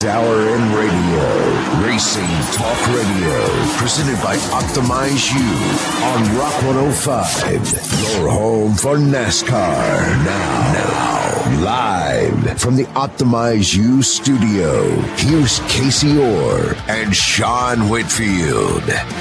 hour in radio, Racing Talk Radio, presented by Optimize You on Rock 105, your home for NASCAR. Now, live from the Optimize You studio, here's Casey Orr and Sean Whitfield.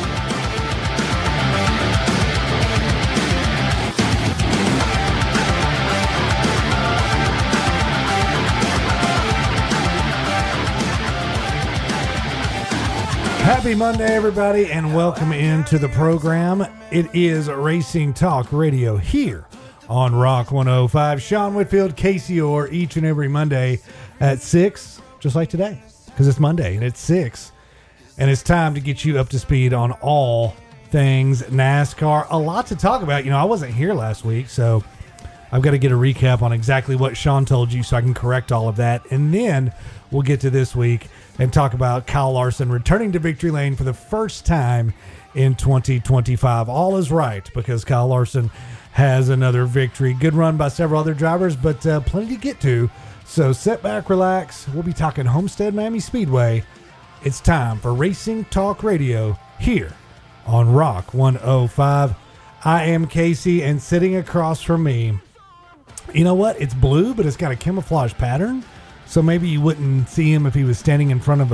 Happy Monday, everybody, and welcome into the program. It is Racing Talk Radio here on Rock 105. Sean Whitfield, Casey Orr, each and every Monday at 6, just like today, because it's Monday and it's 6. And it's time to get you up to speed on all things NASCAR. A lot to talk about. You know, I wasn't here last week, so I've got to get a recap on exactly what Sean told you so I can correct all of that. And then we'll get to this week and talk about Kyle Larson returning to victory lane for the first time in 2025. All is right because Kyle Larson has another victory. Good run by several other drivers, but plenty to get to. So sit back, relax. We'll be talking Homestead Miami Speedway. It's time for Racing Talk Radio here on Rock 105. I am Casey, and sitting across from me, you know what? It's blue, but it's got a camouflage pattern. So maybe you wouldn't see him if he was standing in front of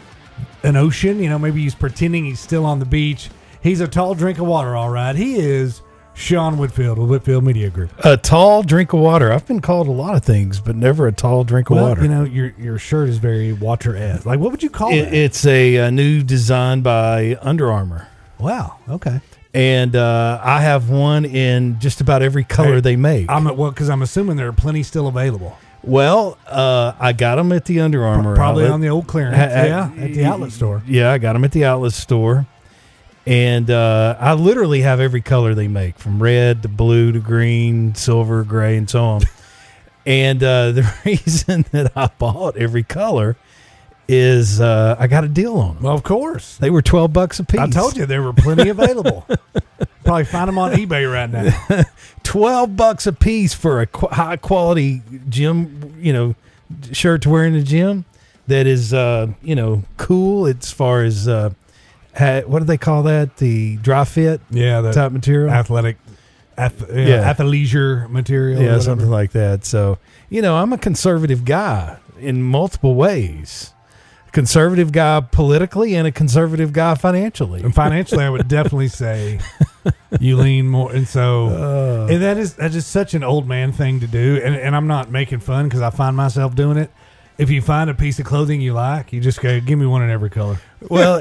an ocean. You know, maybe he's pretending he's still on the beach. He's a tall drink of water, all right. He is Sean Whitfield with Whitfield Media Group. A tall drink of water. I've been called a lot of things, but never a tall drink of water. You know, your shirt is very water-esque. Like, what would you call it? It's a new design by Under Armour. Wow, okay. And I have one in just about every color they make. Because I'm assuming there are plenty still available. Well, I got them at the Under Armour probably outlet. On the old clearance, at the outlet store. Yeah, I got them at the outlet store. And I literally have every color they make, from red to blue to green, silver, gray, and so on. And the reason that I bought every color is I got a deal on them. Well, of course. They were $12 a piece. I told you there were plenty available. Probably find them on eBay right now. $12 a piece for a high quality gym, shirt to wear in the gym. That is, cool as far as what do they call that? The dry fit, the type material, athleisure material, something like that. So, I'm a conservative guy in multiple ways. Conservative guy politically and a conservative guy financially. And financially, I would definitely say you lean more. And so, and that's just such an old man thing to do. And I'm not making fun because I find myself doing it. If you find a piece of clothing you like, you just go, give me one in every color. Well,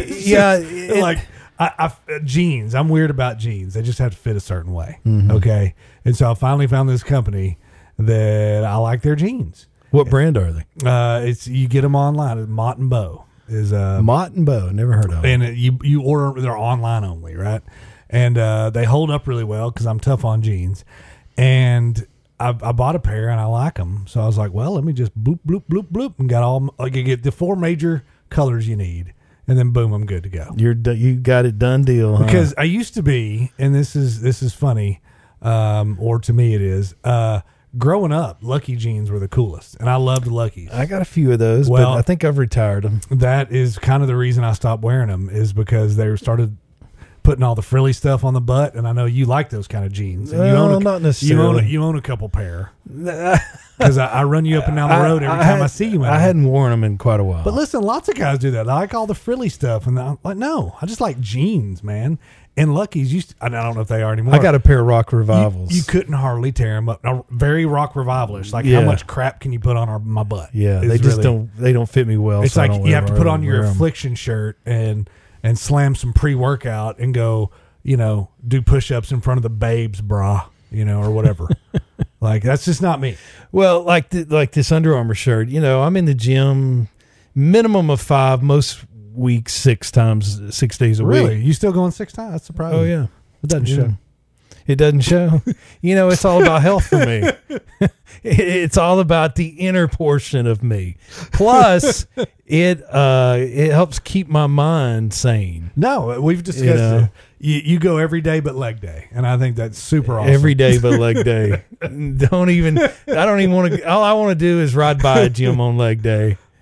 jeans. I'm weird about jeans. They just have to fit a certain way. Mm-hmm. Okay. And so I finally found this company that I like their jeans. What brand are they? It's you get them online. Mott and Bow is Mott and Bow. Never heard of them. And you order. They're online only, right? And they hold up really well because I'm tough on jeans. And I bought a pair and I like them, so I was like, well, let me just bloop bloop bloop bloop and got all. Like, you get the 4 major colors you need, and then boom, I'm good to go. You got it, done deal. Huh? Because I used to be, and this is funny, or to me it is. Growing up, Lucky jeans were the coolest, and I loved Luckies. I got a few of those, but I think I've retired them. That is kind of the reason I stopped wearing them, is because they started putting all the frilly stuff on the butt, and I know you like those kind of jeans. And not necessarily. You own a couple pair. Because I run you up and down the road every time I see you. I hadn't worn them in quite a while. But listen, lots of guys do that. They like all the frilly stuff, and I'm like, no, I just like jeans, man. And Luckies, I don't know if they are anymore. I got a pair of Rock Revivals. You couldn't hardly tear them up. Now, very Rock Revivalish. Like, how much crap can you put on my butt? Yeah, they just don't fit me well. It's like you have to put on your Affliction shirt and slam some pre-workout and go, do push-ups in front of the babes bra, or whatever. Like, that's just not me. Well, like this Under Armour shirt, I'm in the gym minimum of 5, most weeks 6 days a week. Really? You still going 6 times? That's surprising. Oh, yeah. It doesn't show. It doesn't show. It's all about health for me. It's all about the inner portion of me. Plus, it helps keep my mind sane. No, we've discussed it. You go every day but leg day, and I think that's super awesome. Every day but leg day. I don't even want to. All I want to do is ride by a gym on leg day.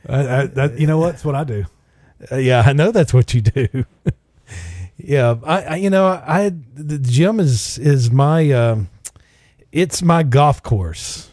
You know what? That's what I do. Yeah, I know that's what you do. Yeah, the gym is my it's my golf course.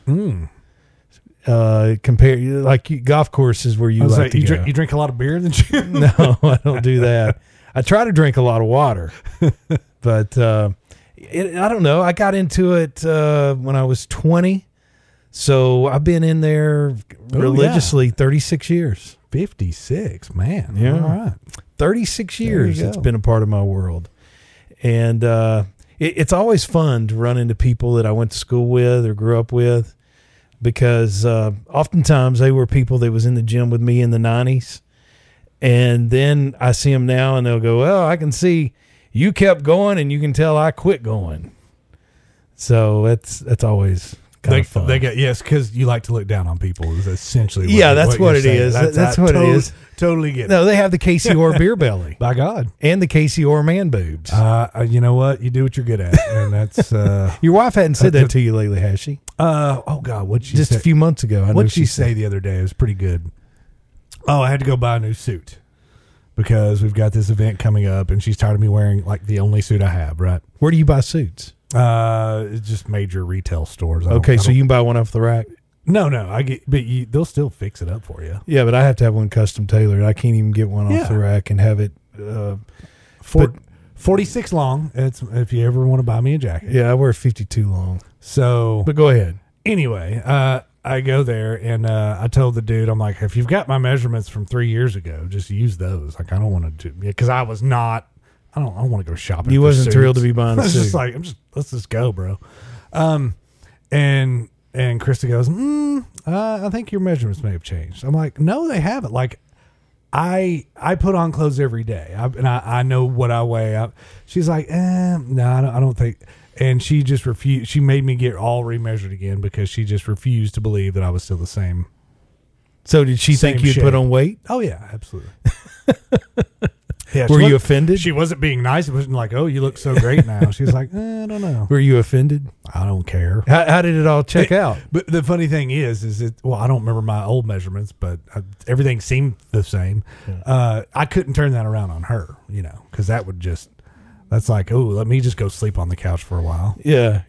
Golf courses where you like to go. You drink a lot of beer in the gym? No, I don't do that. I try to drink a lot of water, but I don't know. I got into it when I was 20, so I've been in there religiously 36 years. 56, man. Yeah. All right. 36 years it's been a part of my world. And it's always fun to run into people that I went to school with or grew up with, because oftentimes they were people that was in the gym with me in the 90s. And then I see them now and they'll go, well, I can see you kept going and you can tell I quit going. So that's always kind of fun. Because you like to look down on people is essentially that's what it is. That's what it is. Totally get it. No, they have the Casey Orr beer belly. By God. And the Casey Orr man boobs. You know what? You do what you're good at. And that's your wife hadn't said that to you lately, has she? Oh God, what'd she just say? A few months ago. What'd she say the other day? It was pretty good. Oh, I had to go buy a new suit because we've got this event coming up, and she's tired of me wearing like the only suit I have. Right? Where do you buy suits? It's just major retail stores. Okay, so you can buy one off the rack. No, they'll still fix it up for you. Yeah, but I have to have one custom tailored. I can't even get one off the rack and have it. 46 long. It's if you ever want to buy me a jacket. Yeah, I wear 52 long. So, but go ahead. Anyway, I go there and I told the dude, I'm like, if you've got my measurements from 3 years ago, just use those. Like, I don't want to do, because I was not. I don't want to go shopping. You wasn't suits. thrilled to be buying a suit. Just like, let's just go, bro. And Krista goes, I think your measurements may have changed. I'm like, no, they haven't. Like, I put on clothes every day, and I know what I weigh. She's like, no, I don't think. And she just refused. She made me get all remeasured again because she just refused to believe that I was still the same. So did she think you'd put on weight? Oh yeah, absolutely. Yeah, were you offended? She wasn't being nice. It wasn't like, oh, you look so great now. She was like, I don't know. Were you offended? I don't care. How did it all check out? But the funny thing is I don't remember my old measurements, but everything seemed the same. Yeah. I couldn't turn that around on her, because that's like, oh, let me just go sleep on the couch for a while. Yeah.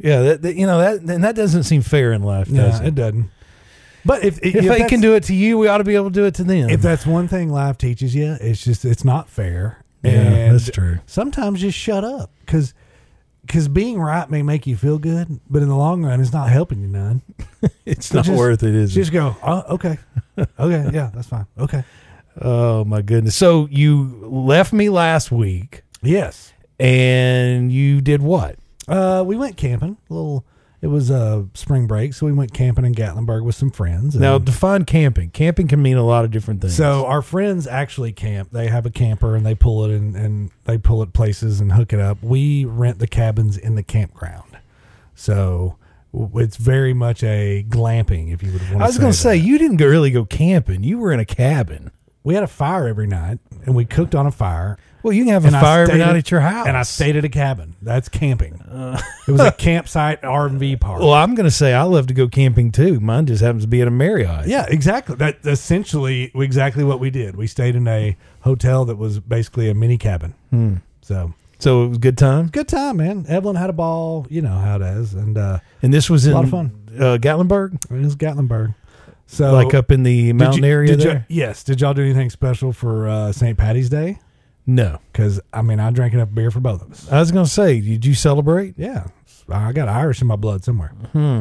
That doesn't seem fair in life, does it? It doesn't. But if they can do it to you, we ought to be able to do it to them. If that's one thing life teaches you, it's not fair. Yeah, and that's true. Sometimes just shut up, because being right may make you feel good, but in the long run, it's not helping you none. It's not worth it, is it? Just go, oh, okay. Okay, yeah, that's fine. Okay. Oh, my goodness. So you left me last week. Yes. And you did what? We went camping. It was spring break, so we went camping in Gatlinburg with some friends. Now, define camping. Camping can mean a lot of different things. So our friends actually camp. They have a camper, and they pull it and they pull it places and hook it up. We rent the cabins in the campground. So it's very much a glamping, if you would want to say. I was going to say, you didn't really go camping. You were in a cabin. We had a fire every night, and we cooked on a fire. Well, you can have a fire every night at your house. And I stayed at a cabin. That's camping. It was a campsite R&V park. Well, I'm going to say I love to go camping too. Mine just happens to be at a Marriott. Yeah, exactly. That's essentially exactly what we did. We stayed in a hotel that was basically a mini cabin. So it was a good time? Good time, man. Evelyn had a ball. You know how it is. And this was a lot of fun. Gatlinburg? It was Gatlinburg. So, like up in the mountain area there? Yes. Did y'all do anything special for St. Patty's Day? No. Because, I drank enough beer for both of us. I was going to say, did you celebrate? Yeah. I got Irish in my blood somewhere.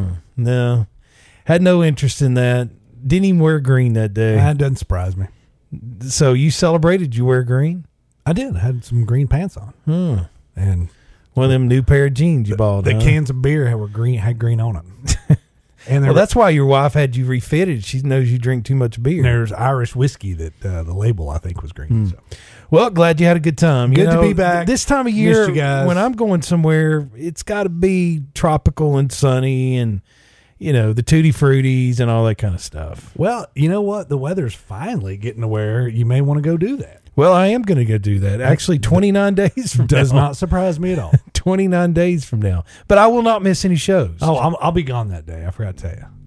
No. Had no interest in that. Didn't even wear green that day. That doesn't surprise me. So you celebrated, you wear green? I did. I had some green pants on. And one of them new pair of jeans you bought. The cans of beer had green on them. And that's why your wife had you refitted. She knows you drink too much beer. There's Irish whiskey that the label, I think, was green. So. Well, glad you had a good time. Good to be back. This time of year, when I'm going somewhere, it's got to be tropical and sunny and, the tutti fruttis and all that kind of stuff. Well, you know what? The weather's finally getting to where you may want to go do that. Well, I am going to go do that. Actually, 29 days from now. Does not surprise me at all. 29 days from now. But I will not miss any shows. Oh, I'll be gone that day. I forgot to tell you.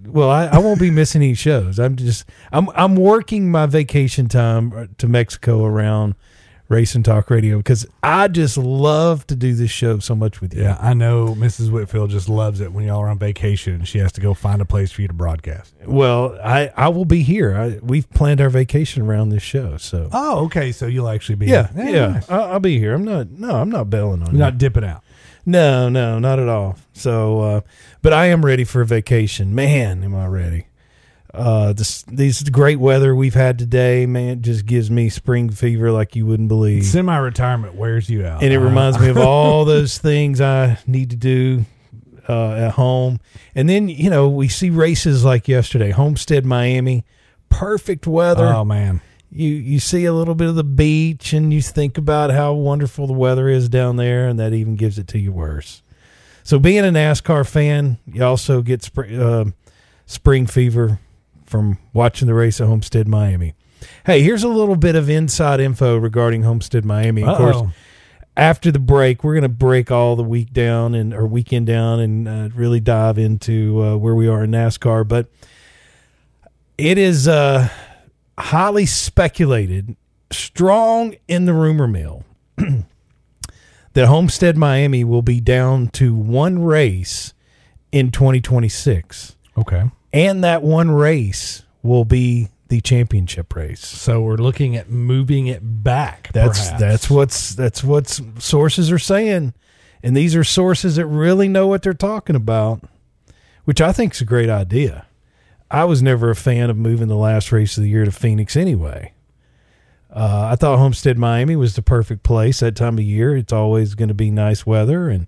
Well, I won't be missing any shows. I'm working my vacation time to Mexico around Racing Talk Radio because I just love to do this show so much with you. Yeah, I know Mrs. Whitfield just loves it when y'all are on vacation and she has to go find a place for you to broadcast. Well, I will be here. We've planned our vacation around this show. So. Oh, okay. So you'll actually be Yeah. Nice. I'll be here. I'm not bailing on You're you. not dipping out. No, not at all. So, but I am ready for a vacation. Man, am I ready. This great weather we've had today, man, just gives me spring fever like you wouldn't believe. Semi-retirement wears you out. And it reminds me of all those things I need to do at home. And then, we see races like yesterday, Homestead, Miami, perfect weather. Oh, man. You see a little bit of the beach and you think about how wonderful the weather is down there, and that even gives it to you worse. So being a NASCAR fan, you also get spring fever from watching the race at Homestead, Miami. Hey, here's a little bit of inside info regarding Homestead, Miami. Of course, after the break, we're going to break all the weekend down and really dive into where we are in NASCAR. But it is highly speculated, strong in the rumor mill, that Homestead, Miami will be down to one race in 2026. Okay. And that one race will be the championship race. So we're looking at moving it back. That's what sources are saying, and these are sources that really know what they're talking about, which I think is a great idea. I was never a fan of moving the last race of the year to Phoenix anyway. I thought Homestead, Miami was the perfect place that time of year. It's always going to be nice weather, and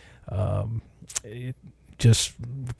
it just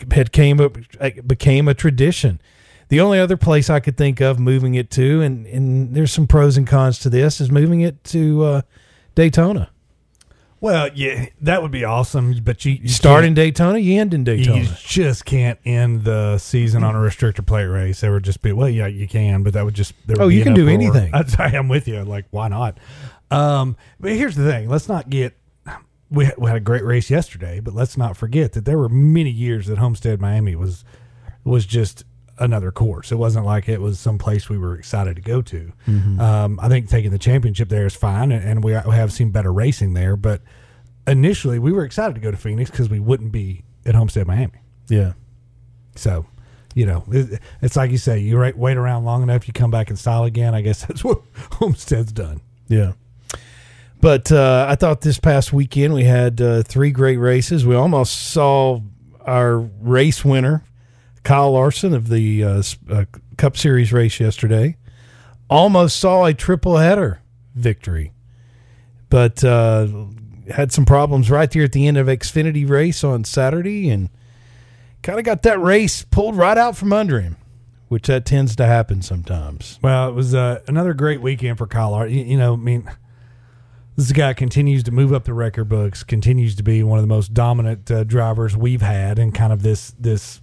became a tradition. The only other place I could think of moving it to, and there's some pros and cons to this, is moving it to Daytona. Well, yeah, that would be awesome. But you start in Daytona, you end in Daytona. You just can't end the season on a restrictor plate race. There would just be, well, yeah, you can, but that would just. You can do anything. I'm with you. Like, why not? But here's the thing. Let's not get. We had a great race yesterday, but let's not forget that there were many years that Homestead Miami was just another course. It wasn't like it was some place we were excited to go to. Mm-hmm. I think taking the championship there is fine, and we have seen better racing there. But initially, we were excited to go to Phoenix because we wouldn't be at Homestead Miami. Yeah. So, it's like you say, you wait around long enough, you come back in style again. I guess that's what Homestead's done. Yeah. But I thought this past weekend we had 3 great races. We almost saw our race winner, Kyle Larson of the Cup Series race yesterday. Almost saw a triple header victory, but had some problems right there at the end of Xfinity race on Saturday, and kind of got that race pulled right out from under him, which that tends to happen sometimes. Well, it was another great weekend for Kyle Larson. This guy continues to move up the record books, continues to be one of the most dominant drivers we've had, and kind of this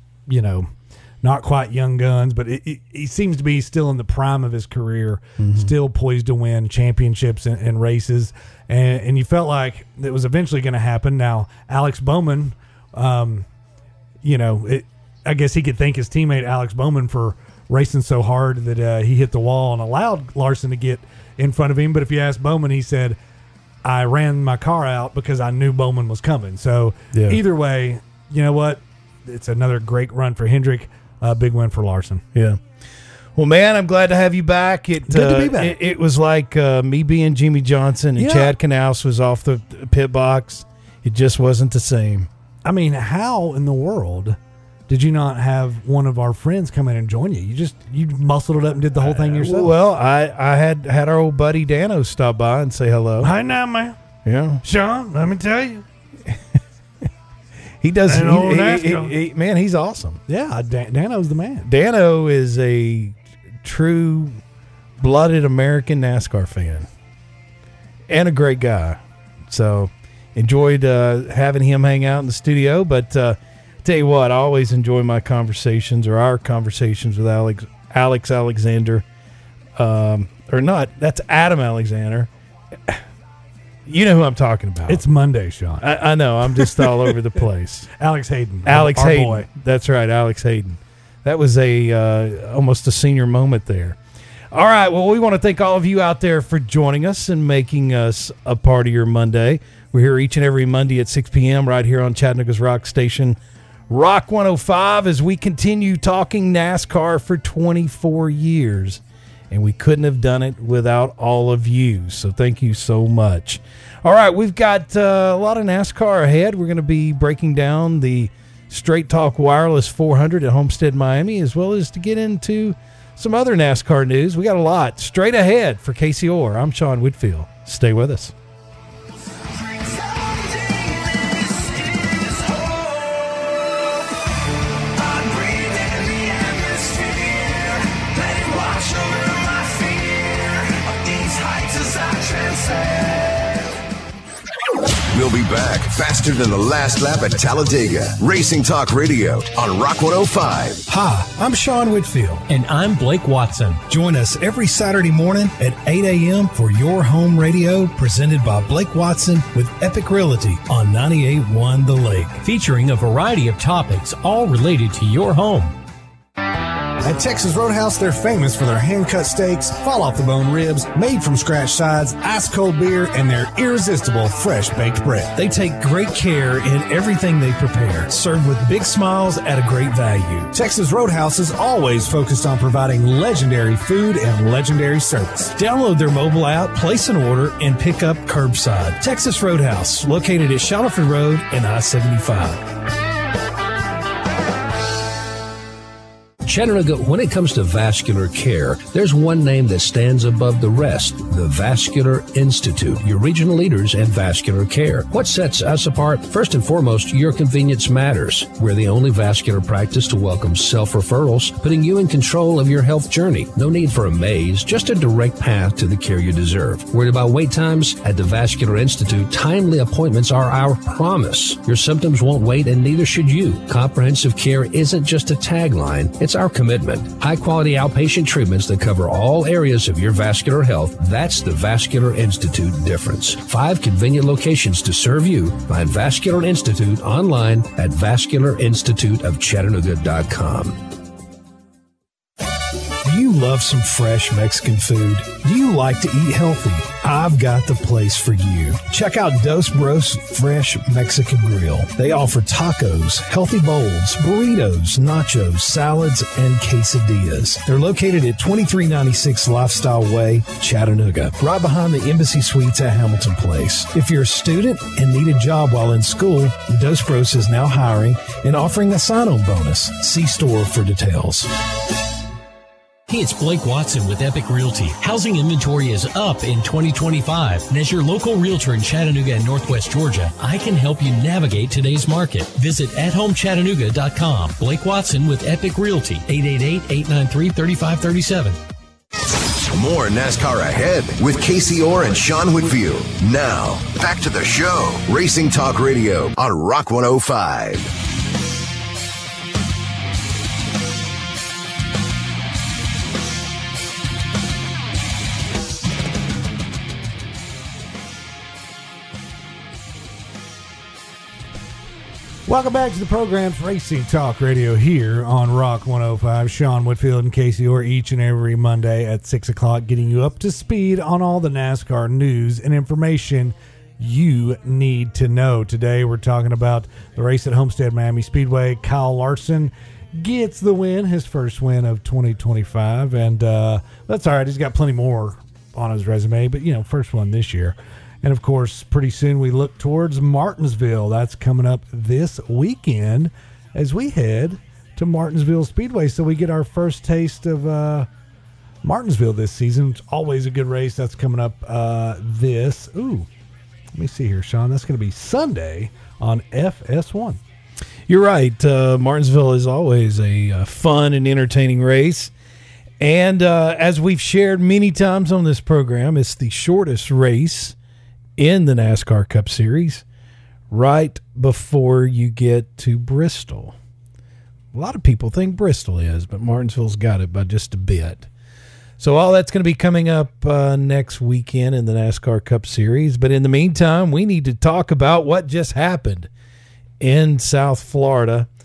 not quite young guns, but he seems to be still in the prime of his career, still poised to win championships and races. And you felt like it was eventually going to happen. Now, Alex Bowman, I guess he could thank his teammate Alex Bowman for racing so hard that he hit the wall and allowed Larson to get in front of him. But if you ask Bowman, he said, I ran my car out because I knew Bowman was coming. So Either way, you know what? It's another great run for Hendrick. Big win for Larson. Yeah. Well, man, I'm glad to have you back. Good to be back. It was like me being Jimmy Johnson and Chad Knaus was off the pit box. It just wasn't the same. I mean, how in the world did you not have one of our friends come in and join you? You muscled it up and did the whole thing yourself. Well, I had our old buddy Dano stop by and say hello. Hi now, man. Yeah. Sean, let me tell you. He does. Man, he's awesome. Yeah, Dano's the man. Dano is a true-blooded American NASCAR fan and a great guy. So enjoyed having him hang out in the studio. But tell you what, I always enjoy my conversations or our conversations with Alex Alexander. Or not, that's Adam Alexander. You know who I'm talking about. It's Monday, Sean. I know. I'm just all over the place. Alex Hayden. Alex Hayden. Boy. That's right, Alex Hayden. That was almost a senior moment there. All right, well, we want to thank all of you out there for joining us and making us a part of your Monday. We're here each and every Monday at 6 p.m. right here on Chattanooga's rock station, Rock 105, as we continue talking NASCAR for 24 years. And we couldn't have done it without all of you. So thank you so much. All right, we've got a lot of NASCAR ahead. We're going to be breaking down the Straight Talk Wireless 400 at Homestead, Miami, as well as to get into some other NASCAR news. We got a lot straight ahead for Casey Orr. I'm Sean Whitfield. Stay with us. We'll be back faster than the last lap at Talladega. Racing Talk Radio on Rock 105. Hi, I'm Sean Whitfield. And I'm Blake Watson. Join us every Saturday morning at 8 a.m. for your home radio, presented by Blake Watson with Epic Realty on 98.1 The Lake. Featuring a variety of topics, all related to your home. At Texas Roadhouse, they're famous for their hand-cut steaks, fall-off-the-bone ribs, made-from-scratch sides, ice-cold beer, and their irresistible fresh-baked bread. They take great care in everything they prepare, served with big smiles at a great value. Texas Roadhouse is always focused on providing legendary food and legendary service. Download their mobile app, place an order, and pick up curbside. Texas Roadhouse, located at Shallowford Road and I-75. Chattanooga, when it comes to vascular care, there's one name that stands above the rest, the Vascular Institute, your regional leaders in vascular care. What sets us apart? First and foremost, your convenience matters. We're the only vascular practice to welcome self-referrals, putting you in control of your health journey. No need for a maze, just a direct path to the care you deserve. Worried about wait times? At the Vascular Institute, timely appointments are our promise. Your symptoms won't wait, and neither should you. Comprehensive care isn't just a tagline, it's our commitment. High-quality outpatient treatments that cover all areas of your vascular health. That's the Vascular Institute difference. 5 convenient locations to serve you. Find Vascular Institute online at vascularinstituteofchattanooga.com. Do you love some fresh Mexican food? Do you like to eat healthy? I've got the place for you. Check out Dos Bros Fresh Mexican Grill. They offer tacos, healthy bowls, burritos, nachos, salads, and quesadillas. They're located at 2396 Lifestyle Way, Chattanooga, right behind the Embassy Suites at Hamilton Place. If you're a student and need a job while in school, Dos Bros is now hiring and offering a sign-on bonus. See store for details. Hey, it's Blake Watson with Epic Realty. Housing inventory is up in 2025. And as your local realtor in Chattanooga and Northwest Georgia, I can help you navigate today's market. Visit athomechattanooga.com. Blake Watson with Epic Realty, 888-893-3537. More NASCAR ahead with Casey Orr and Sean Whitfield. Now, back to the show. Racing Talk Radio on Rock 105. Welcome back to the program's Racing Talk Radio here on Rock 105. Sean Whitfield and Casey Orr each and every Monday at 6 o'clock, getting you up to speed on all the NASCAR news and information you need to know. Today we're talking about the race at Homestead Miami Speedway. Kyle Larson gets the win, his first win of 2025, and that's all right. He's got plenty more on his resume, but, you know, first one this year. And, of course, pretty soon we look towards Martinsville. That's coming up this weekend as we head to Martinsville Speedway. So we get our first taste of Martinsville this season. It's always a good race. That's coming up let me see here, Sean. That's going to be Sunday on FS1. You're right. Martinsville is always a fun and entertaining race. And as we've shared many times on this program, it's the shortest race in the NASCAR Cup Series, right before you get to Bristol. A lot of people think Bristol is, but Martinsville's got it by just a bit. So all that's going to be coming up next weekend in the NASCAR Cup Series. But in the meantime, we need to talk about what just happened in South Florida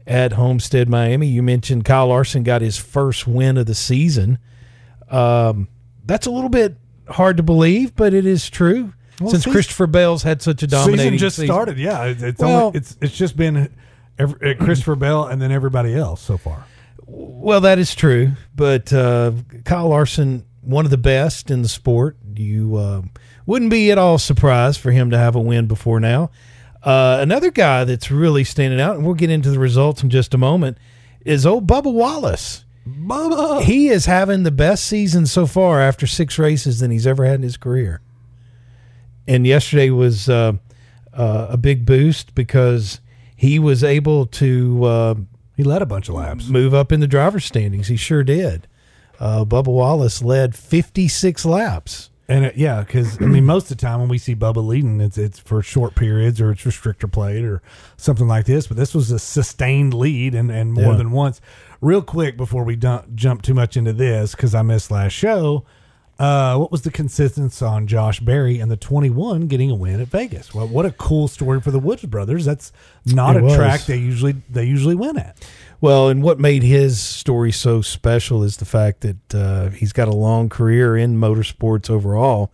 at Homestead, Miami. You mentioned Kyle Larson got his first win of the season. That's a little bit hard to believe, but it is true. Well, since Christopher Bell's had such a dominating season started, yeah. It's just been Christopher Bell and then everybody else so far. Well, that is true, but Kyle Larson, one of the best in the sport. You wouldn't be at all surprised for him to have a win before now. Another guy that's really standing out, and we'll get into the results in just a moment, is old Bubba Wallace. Bubba! He is having the best season so far after 6 races than he's ever had in his career. And yesterday was a big boost because he was able to he led a bunch of laps, move up in the driver's standings. He sure did. Bubba Wallace led 56 laps. And because most of the time when we see Bubba leading, it's for short periods or it's restrictor plate or something like this. But this was a sustained lead and more than once. Real quick before we jump too much into this, because I missed last show, what was the consistency on Josh Berry and the 21 getting a win at Vegas? Well, what a cool story for the Woods brothers. That's not a track they usually win at. Well, and what made his story so special is the fact that he's got a long career in motorsports overall.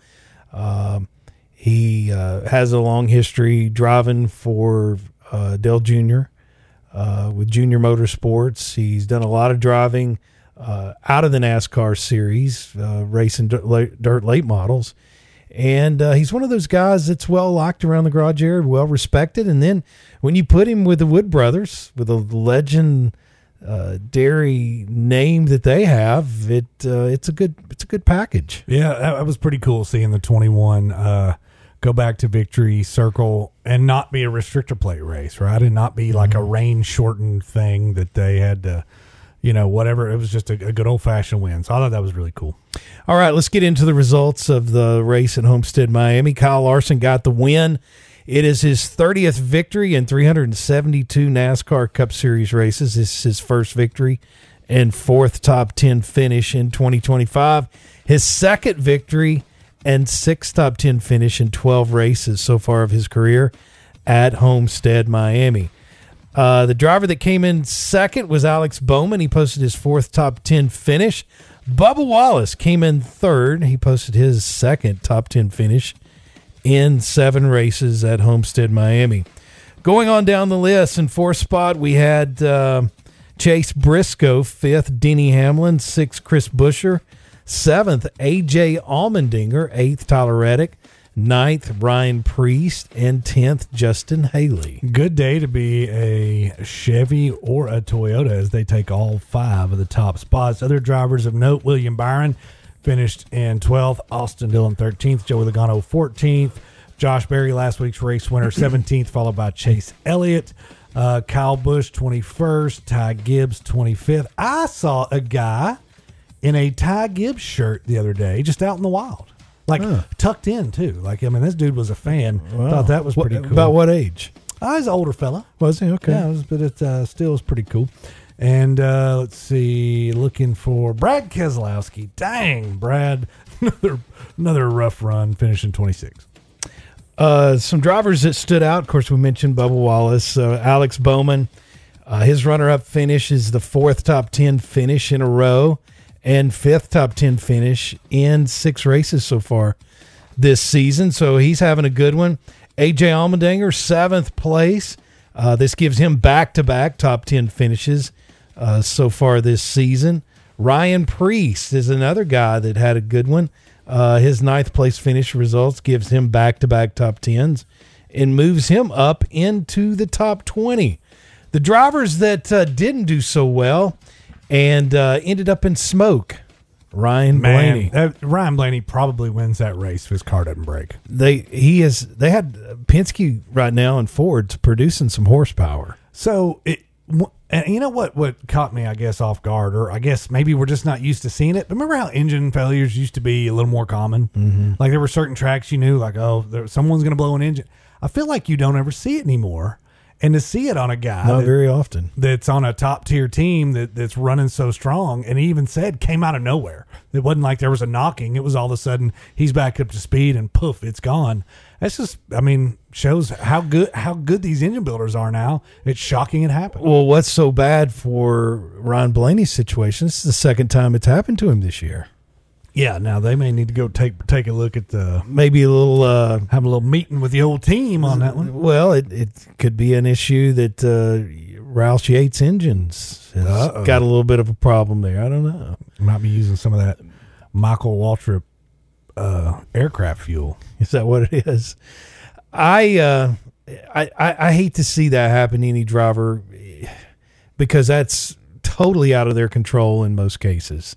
He has a long history driving for Dale Jr. With Junior Motorsports. He's done a lot of driving out of the NASCAR series, racing dirt late models. And he's one of those guys that's well liked around the garage area, well respected. And then when you put him with the Wood brothers, with a legend dairy name that they have, it's a good package. Yeah, that was pretty cool seeing the 21 go back to victory circle and not be a restrictor plate race, right? And not be like a rain shortened thing that they had to, whatever. It was just a good old fashioned win. So I thought that was really cool. All right, let's get into the results of the race at Homestead, Miami. Kyle Larson got the win. It is his 30th victory in 372 NASCAR Cup Series races. This is his first victory and 4th top 10 finish in 2025. His second victory and 6th top 10 finish in 12 races so far of his career at Homestead, Miami. The driver that came in second was Alex Bowman. He posted his 4th top 10 finish. Bubba Wallace came in third. He posted his 2nd top 10 finish in 7 races at Homestead, Miami. Going on down the list, in 4th spot, we had Chase Briscoe, 5th, Denny Hamlin, 6th, Chris Buescher, 7th, A.J. Allmendinger, 8th, Tyler Reddick, 9th, Ryan Priest, and 10th, Justin Haley. Good day to be a Chevy or a Toyota as they take all 5 of the top spots. Other drivers of note, William Byron finished in 12th, Austin Dillon 13th, Joey Logano 14th, Josh Berry, last week's race winner, 17th, followed by Chase Elliott, Kyle Busch 21st, Ty Gibbs 25th. I saw a guy in a Ty Gibbs shirt the other day, just out in the wild. Tucked in, too. This dude was a fan. Wow. Thought that was pretty cool. About what age? He's an older fella. Was he? Okay. Yeah, but it still was pretty cool. And let's see, looking for Brad Keselowski. Dang, Brad. Another rough run, finishing 26th. Some drivers that stood out, of course, we mentioned Bubba Wallace. Alex Bowman, his runner-up finish is the 4th top 10 finish in a row and 5th top 10 finish in 6 races so far this season. So he's having a good one. A.J. Allmendinger, 7th place. This gives him back-to-back top 10 finishes so far this season. Ryan Priest is another guy that had a good one. His 9th place finish results gives him back-to-back top 10s and moves him up into the top 20. The drivers that didn't do so well and ended up in smoke, Ryan Blaney. Ryan Blaney probably wins that race if his car doesn't break. They had Penske right now and Ford's producing some horsepower. So and you know what caught me, I guess, off guard, or I guess maybe we're just not used to seeing it. But remember how engine failures used to be a little more common? Mm-hmm. Like there were certain tracks you knew, someone's going to blow an engine. I feel like you don't ever see it anymore. And to see it on a guy Not very often. that's on a top tier team that's running so strong, and he even said came out of nowhere. It wasn't like there was a knocking. It was all of a sudden he's back up to speed and poof, it's gone. That's just, I mean, shows how good these engine builders are now. It's shocking it happened. Well, what's so bad for Ryan Blaney's situation? This is the second time it's happened to him this year. Yeah, now they may need to go take a look at Maybe a little have a little meeting with the old team on that one. Well, it could be an issue that Roush Yates engines has got a little bit of a problem there. I don't know. Might be using some of that Michael Waltrip aircraft fuel. Is that what it is? I hate to see that happen to any driver because that's totally out of their control in most cases.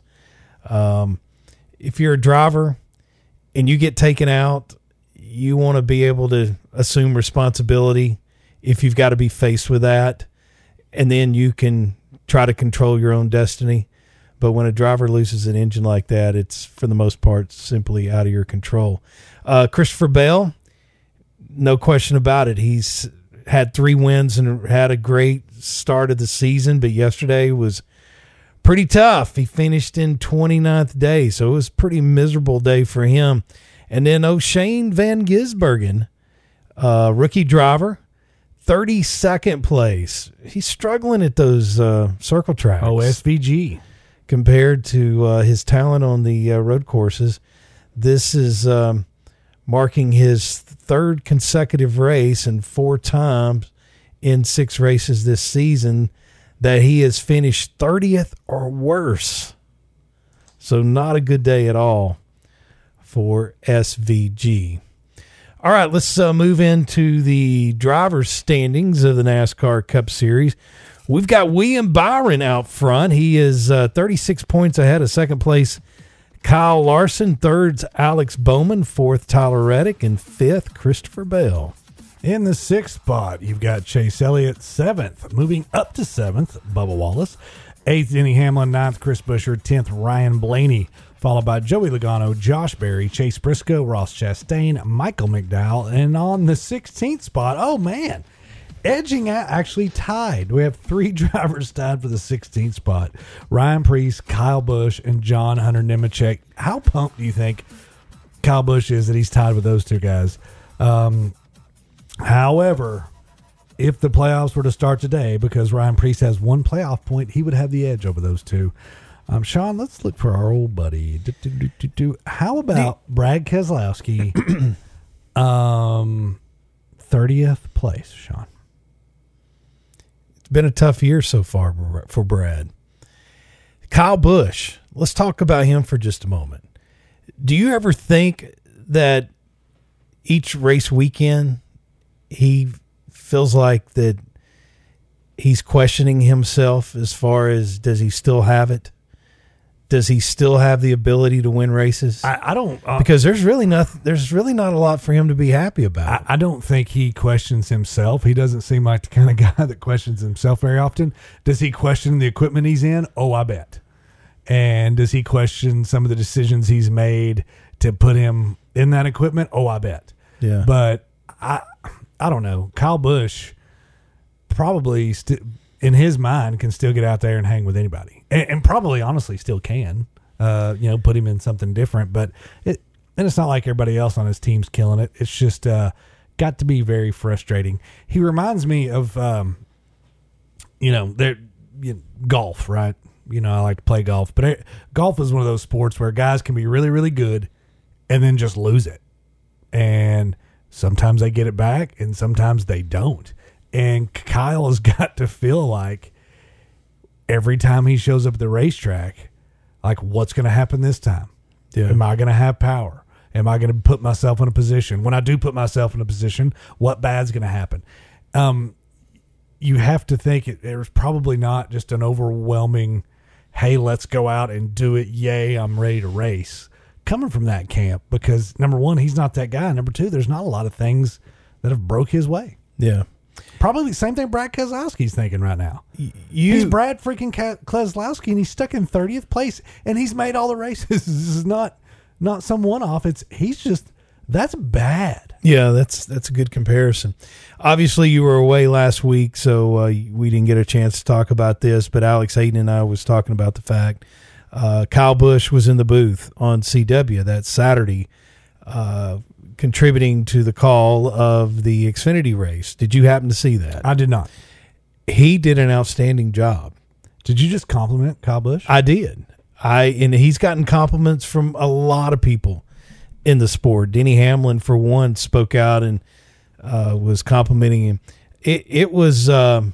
If you're a driver and you get taken out, you want to be able to assume responsibility if you've got to be faced with that, and then you can try to control your own destiny. But when a driver loses an engine like that, it's for the most part simply out of your control. Christopher Bell, no question about it. He's had 3 wins and had a great start of the season, but yesterday was pretty tough. He finished in 29th day, so it was a pretty miserable day for him. And then O'Shane Van Gisbergen, rookie driver, 32nd place. He's struggling at those circle tracks. Oh, SVG. Compared to his talent on the road courses. This is marking his 3rd consecutive race and 4 times in 6 races this season that he has finished 30th or worse. So not a good day at all for SVG. All right, let's move into the driver's standings of the NASCAR Cup Series. We've got William Byron out front. He is 36 points ahead of second place Kyle Larson. Third's Alex Bowman. 4th, Tyler Reddick. And 5th, Christopher Bell. In the 6th spot, you've got Chase Elliott. 7th, moving up to 7th, Bubba Wallace. 8th, Denny Hamlin. 9th, Chris Buescher. 10th, Ryan Blaney. Followed by Joey Logano, Josh Berry, Chase Briscoe, Ross Chastain, Michael McDowell. And on the 16th spot, oh man, edging out, actually tied. We have 3 drivers tied for the 16th spot. Ryan Preece, Kyle Busch, and John Hunter Nemechek. How pumped do you think Kyle Busch is that he's tied with those 2 guys? However, if the playoffs were to start today, because Ryan Preece has 1 playoff point, he would have the edge over those 2. Sean, let's look for our old buddy. How about Brad Keselowski, 30th place, Sean? It's been a tough year so far for Brad. Kyle Busch, let's talk about him for just a moment. Do you ever think that each race weekend he feels like that he's questioning himself as far as, does he still have it? Does he still have the ability to win races? I don't, because there's really not a lot for him to be happy about. I don't think he questions himself. He doesn't seem like the kind of guy that questions himself very often. Does he question the equipment he's in? Oh, I bet. And does he question some of the decisions he's made to put him in that equipment? Oh, I bet. Yeah. But I don't know. Kyle Busch probably in his mind can still get out there and hang with anybody, and probably honestly still can. Put him in something different. But it's not like everybody else on his team's killing it. It's just got to be very frustrating. He reminds me of golf, right? I like to play golf, but golf is one of those sports where guys can be really, really good and then just lose it. And sometimes they get it back and sometimes they don't. And Kyle has got to feel like every time he shows up at the racetrack, like, what's going to happen this time? Yeah. Am I going to have power? Am I going to put myself in a position? When I do put myself in a position, what bad's going to happen? You have to think there's probably not just an overwhelming, hey, let's go out and do it. Yay, I'm ready to race. Coming from that camp, because number one, he's not that guy. Number two, there's not a lot of things that have broke his way. Yeah. Probably the same thing Brad Keselowski's thinking right now. He's Brad freaking Keselowski, and he's stuck in 30th place, and he's made all the races. This is not some one-off. He's just That's bad. Yeah, that's a good comparison. Obviously, you were away last week, so we didn't get a chance to talk about this, but Alex Hayden and I was talking about the fact Kyle Busch was in the booth on CW that Saturday, contributing to the call of the Xfinity race. Did you happen to see that? I did not. He did an outstanding job. Did you just compliment Kyle Busch? I did. And he's gotten compliments from a lot of people in the sport. Denny Hamlin, for one, spoke out and was complimenting him. It was an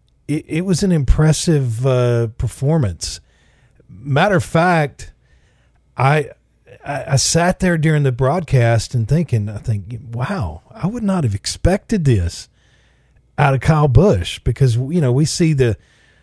impressive performance. Matter of fact, I sat there during the broadcast and I think, wow, I would not have expected this out of Kyle Busch, because we see the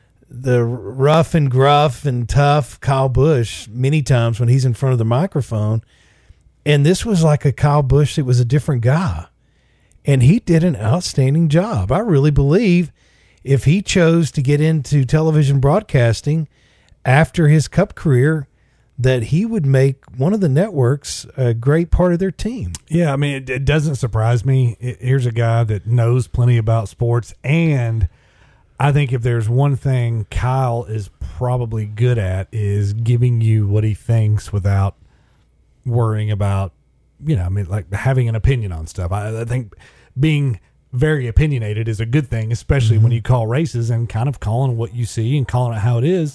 rough and gruff and tough Kyle Busch many times when he's in front of the microphone, and this was like a Kyle Busch that was a different guy, and he did an outstanding job. I really believe if he chose to get into television broadcasting after his Cup career, that he would make one of the networks a great part of their team. Yeah, I mean, it doesn't surprise me. Here's a guy that knows plenty about sports, and I think if there's one thing Kyle is probably good at is giving you what he thinks without worrying about, like having an opinion on stuff. I think being very opinionated is a good thing, especially when you call races and kind of calling what you see and calling it how it is.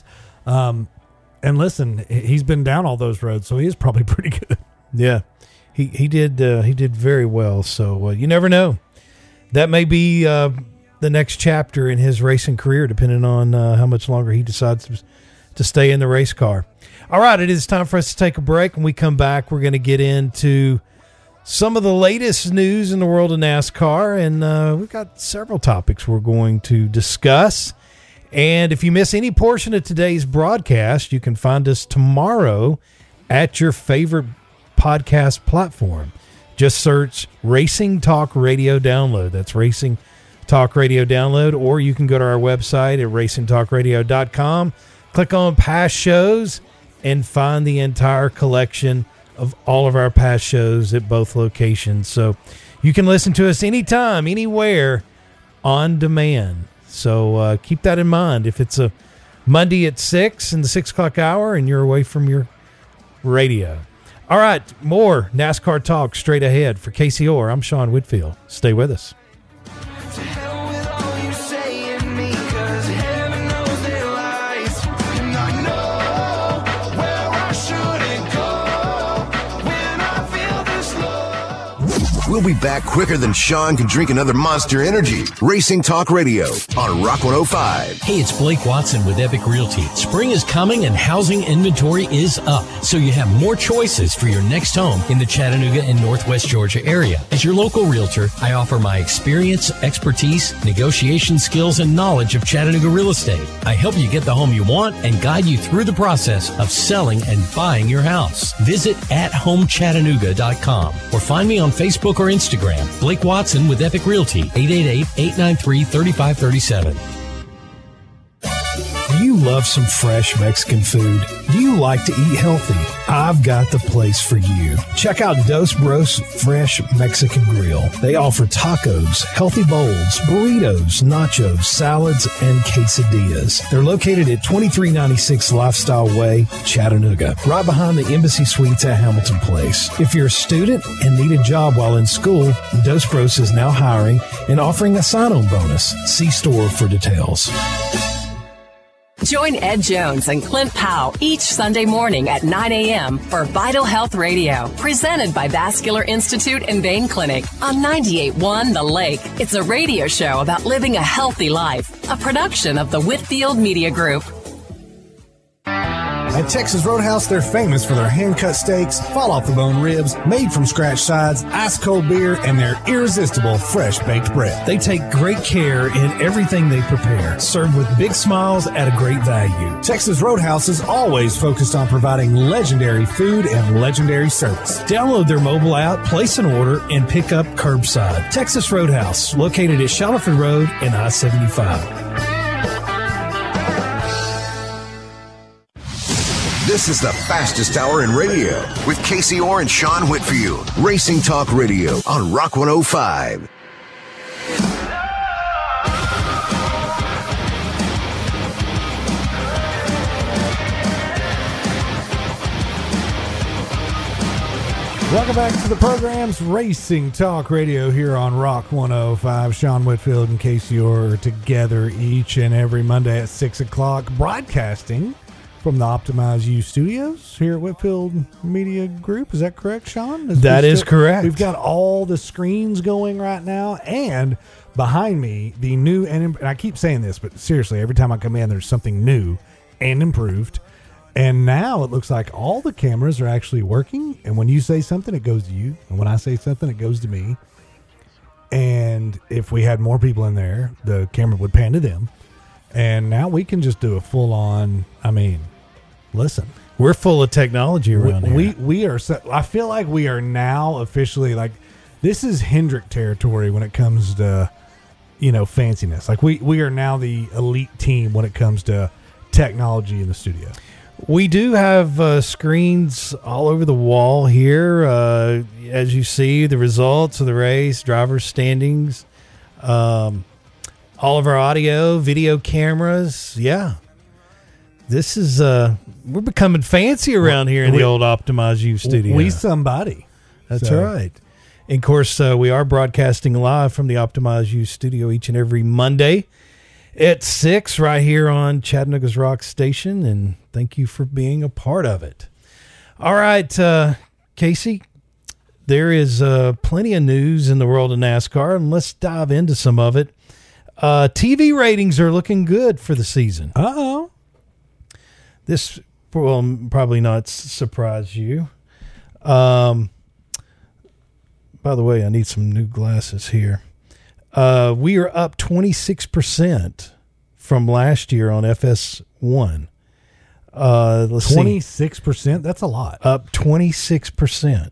And listen, he's been down all those roads, so he is probably pretty good. Yeah, he did very well. So you never know. That may be the next chapter in his racing career, depending on how much longer he decides to stay in the race car. All right, it is time for us to take a break. When we come back, we're going to get into some of the latest news in the world of NASCAR, and we've got several topics we're going to discuss. And if you miss any portion of today's broadcast, you can find us tomorrow at your favorite podcast platform. Just search Racing Talk Radio Download. That's Racing Talk Radio Download. Or you can go to our website at racingtalkradio.com, click on past shows, and find the entire collection of all of our past shows at both locations. So you can listen to us anytime, anywhere, on demand. So keep that in mind. If it's a Monday at 6 in the 6 o'clock hour and you're away from your radio. All right, more NASCAR talk straight ahead. For Casey Orr, I'm Sean Whitfield. Stay with us. We'll be back quicker than Sean can drink another Monster Energy. Racing Talk Radio on Rock 105. Hey, it's Blake Watson with Epic Realty. Spring is coming and housing inventory is up, so you have more choices for your next home in the Chattanooga and Northwest Georgia area. As your local realtor, I offer my experience, expertise, negotiation skills, and knowledge of Chattanooga real estate. I help you get the home you want and guide you through the process of selling and buying your house. Visit athomechattanooga.com or find me on Facebook or Instagram. Blake Watson with Epic Realty, 888-893-3537. Do you love some fresh Mexican food? Do you like to eat healthy? I've got the place for you. Check out Dos Bros Fresh Mexican Grill. They offer tacos, healthy bowls, burritos, nachos, salads, and quesadillas. They're located at 2396 Lifestyle Way, Chattanooga, right behind the Embassy Suites at Hamilton Place. If you're a student and need a job while in school, Dos Bros is now hiring and offering a sign-on bonus. See store for details. Join Ed Jones and Clint Powell each Sunday morning at 9 a.m. for Vital Health Radio, presented by Vascular Institute and Vein Clinic on 98.1 The Lake. It's a radio show about living a healthy life, a production of the Whitfield Media Group. At Texas Roadhouse, they're famous for their hand-cut steaks, fall-off-the-bone ribs, made-from-scratch sides, ice-cold beer, and their irresistible fresh-baked bread. They take great care in everything they prepare, served with big smiles at a great value. Texas Roadhouse is always focused on providing legendary food and legendary service. Download their mobile app, place an order, and pick up curbside. Texas Roadhouse, located at Shallowford Road and I-75. This is the fastest hour in radio with Casey Orr and Sean Whitfield. Racing Talk Radio on Rock 105. Welcome back to the program's Racing Talk Radio here on Rock 105. Sean Whitfield and Casey Orr are together each and every Monday at 6 o'clock, broadcasting from the Optimize You studios here at Whitfield Media Group. Is that correct, Sean? That is correct. We've got all the screens going right now, and behind me, the new, and I keep saying this, but seriously, every time I come in, there's something new and improved. And now it looks like all the cameras are actually working. And when you say something, it goes to you. And when I say something, it goes to me. And if we had more people in there, the camera would pan to them. And now we can just do a full on, listen. We're full of technology around here. We are, I feel like we are now officially like, this is Hendrick territory when it comes to, fanciness. Like we are now the elite team when it comes to technology in the studio. We do have screens all over the wall here. As you see, the results of the race, driver standings, all of our audio, video cameras. Yeah. This is, we're becoming fancy around here in the old Optimize You studio. We somebody. That's right. And of course, we are broadcasting live from the Optimize You studio each and every Monday at 6 right here on Chattanooga's Rock Station, and thank you for being a part of it. All right, Casey, there is plenty of news in the world of NASCAR, and let's dive into some of it. TV ratings are looking good for the season. Uh-oh. This will probably not surprise you. By the way, I need some new glasses here. We are up 26% from last year on FS1. Let's 26%? That's a lot. Up 26%.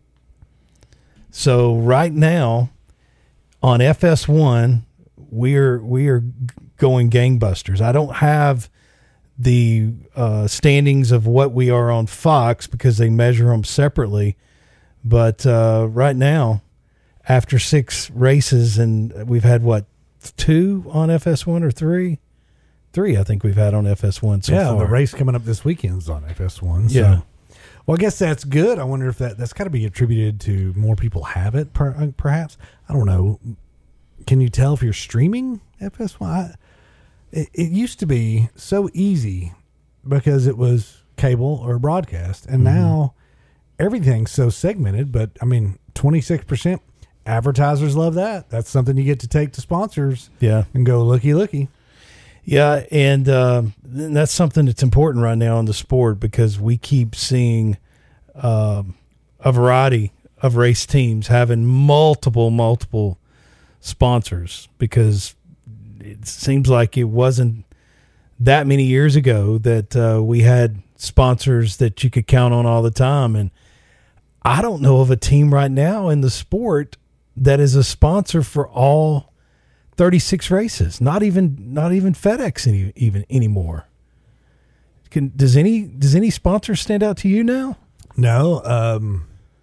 So right now on FS1, we are going gangbusters. I don't have the standings of what we are on Fox because they measure them separately. But right now, after 6 races, and we've had, 2 on FS1 or 3? 3, I think we've had on FS1 so far. Yeah, the race coming up this weekend's on FS1. So. Yeah. Well, I guess that's good. I wonder if that's got to be attributed to more people have it, perhaps. I don't know. Can you tell if you're streaming FS1? It used to be so easy because it was cable or broadcast, and now everything's so segmented. But, 26%. Advertisers love that. That's something you get to take to sponsors. Yeah. And go looky. Yeah, and that's something that's important right now in the sport because we keep seeing a variety of race teams having multiple sponsors because it seems like it wasn't that many years ago that we had sponsors that you could count on all the time. And I don't know of a team right now in the sport that is a sponsor for all 36 races. Not even FedEx even anymore. Does any sponsor stand out to you now? No.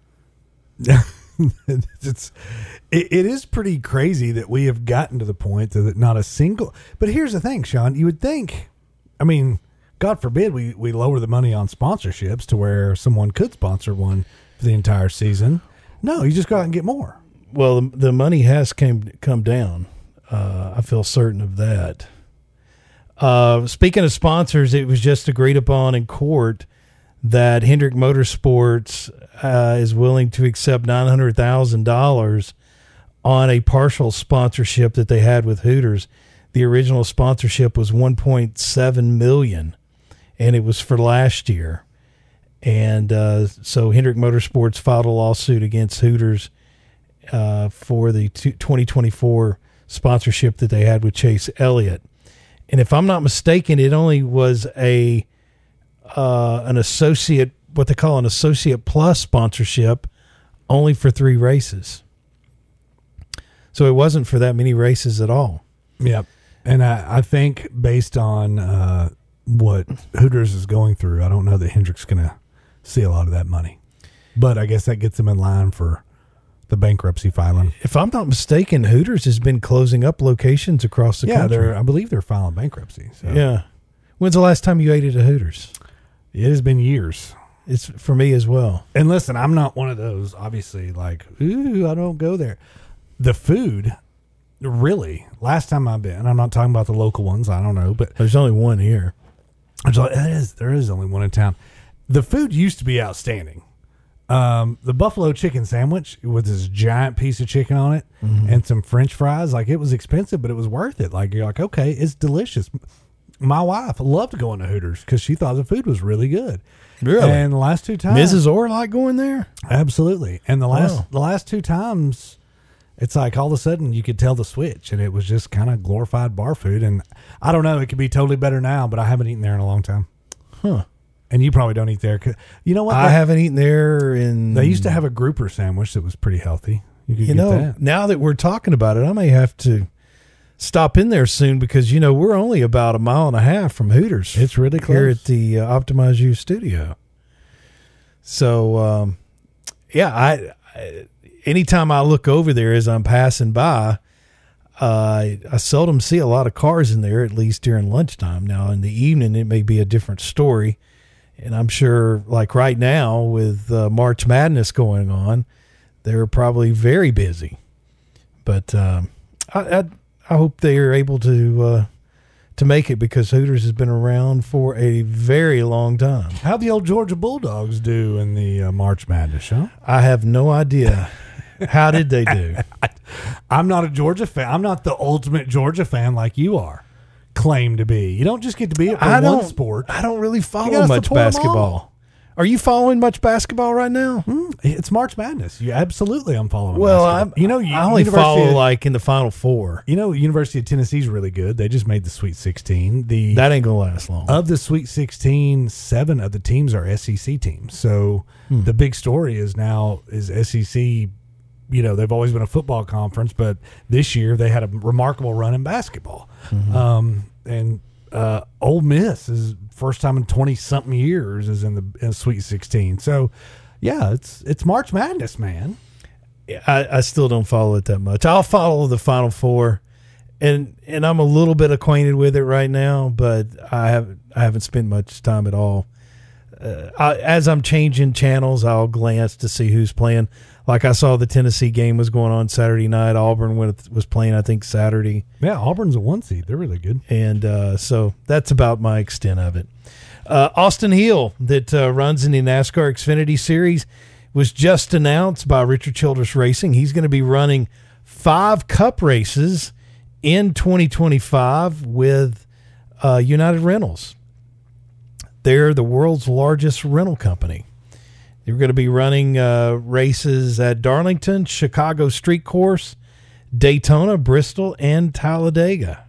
It is pretty crazy that we have gotten to the point that not a single. But here's the thing, Sean. You would think, God forbid we lower the money on sponsorships to where someone could sponsor one for the entire season. No, you just go out and get more. Well, the money has come down. I feel certain of that. Speaking of sponsors, it was just agreed upon in court that Hendrick Motorsports is willing to accept $900,000 on a partial sponsorship that they had with Hooters. The original sponsorship was $1.7 million, and it was for last year. And so Hendrick Motorsports filed a lawsuit against Hooters for the 2024 sponsorship that they had with Chase Elliott. And if I'm not mistaken, it only was an associate, what they call an associate plus sponsorship, only for 3 races. So it wasn't for that many races at all. Yep. And I think based on what Hooters is going through, I don't know that Hendrick's going to see a lot of that money. But I guess that gets them in line for the bankruptcy filing. If I'm not mistaken, Hooters has been closing up locations across the country. I believe they're filing bankruptcy. So. Yeah. When's the last time you ate at a Hooters? It has been years. It's for me as well. And listen, I'm not one of those, obviously, like, ooh, I don't go there. The food, really, last time I've been, I'm not talking about the local ones, I don't know, but There's only one here. there is only one in town. The food used to be outstanding. The buffalo chicken sandwich with this giant piece of chicken on it and some French fries, like, it was expensive, but it was worth it. Like, you're like, okay, it's delicious. My wife loved going to Hooters because she thought the food was really good. Really? And the last two times, Mrs. Orr like going there? absolutely. And the last two times, it's like all of a sudden you could tell the switch, and it was just kind of glorified bar food. And I don't know, it could be totally better now, but I haven't eaten there in a long time. Huh. And you probably don't eat there. You know what? I haven't eaten there in... They used to have a grouper sandwich that was pretty healthy. You could get that. Now that we're talking about it, I may have to stop in there soon because, we're only about a mile and a half from Hooters. It's really close. Here at the Optimize You studio. So, I anytime I look over there as I'm passing by, I seldom see a lot of cars in there, at least during lunchtime. Now, in the evening, it may be a different story. And I'm sure, like right now, with March Madness going on, they're probably very busy. But I hope they are able to make it because Hooters has been around for a very long time. How'd the old Georgia Bulldogs do in the March Madness, huh? I have no idea. How did they do? I'm not a Georgia fan. I'm not the ultimate Georgia fan like you are. Claim to be. You don't just get to be it for one sport. I don't really follow much basketball. Are you following much basketball right now? It's March Madness. I'm following. Well, basketball. I only follow like in the Final Four. University of Tennessee's really good. They just made the Sweet 16. That ain't gonna last long. Of the Sweet 16, 7 of the teams are SEC teams. So the big story is SEC. They've always been a football conference, but this year they had a remarkable run in basketball. And Ole Miss is first time in 20-something years is in the Sweet 16. So, yeah, it's March Madness, man. I still don't follow it that much. I'll follow the Final Four, and I'm a little bit acquainted with it right now, but I haven't spent much time at all. As I'm changing channels, I'll glance to see who's playing. Like I saw the Tennessee game was going on Saturday night. Auburn was playing, I think, Saturday. Yeah, Auburn's a 1 seed. They're really good. And so that's about my extent of it. Austin Hill, that runs in the NASCAR Xfinity Series, was just announced by Richard Childress Racing. He's going to be running 5 Cup races in 2025 with United Rentals. They're the world's largest rental company. They're going to be running races at Darlington, Chicago Street Course, Daytona, Bristol, and Talladega.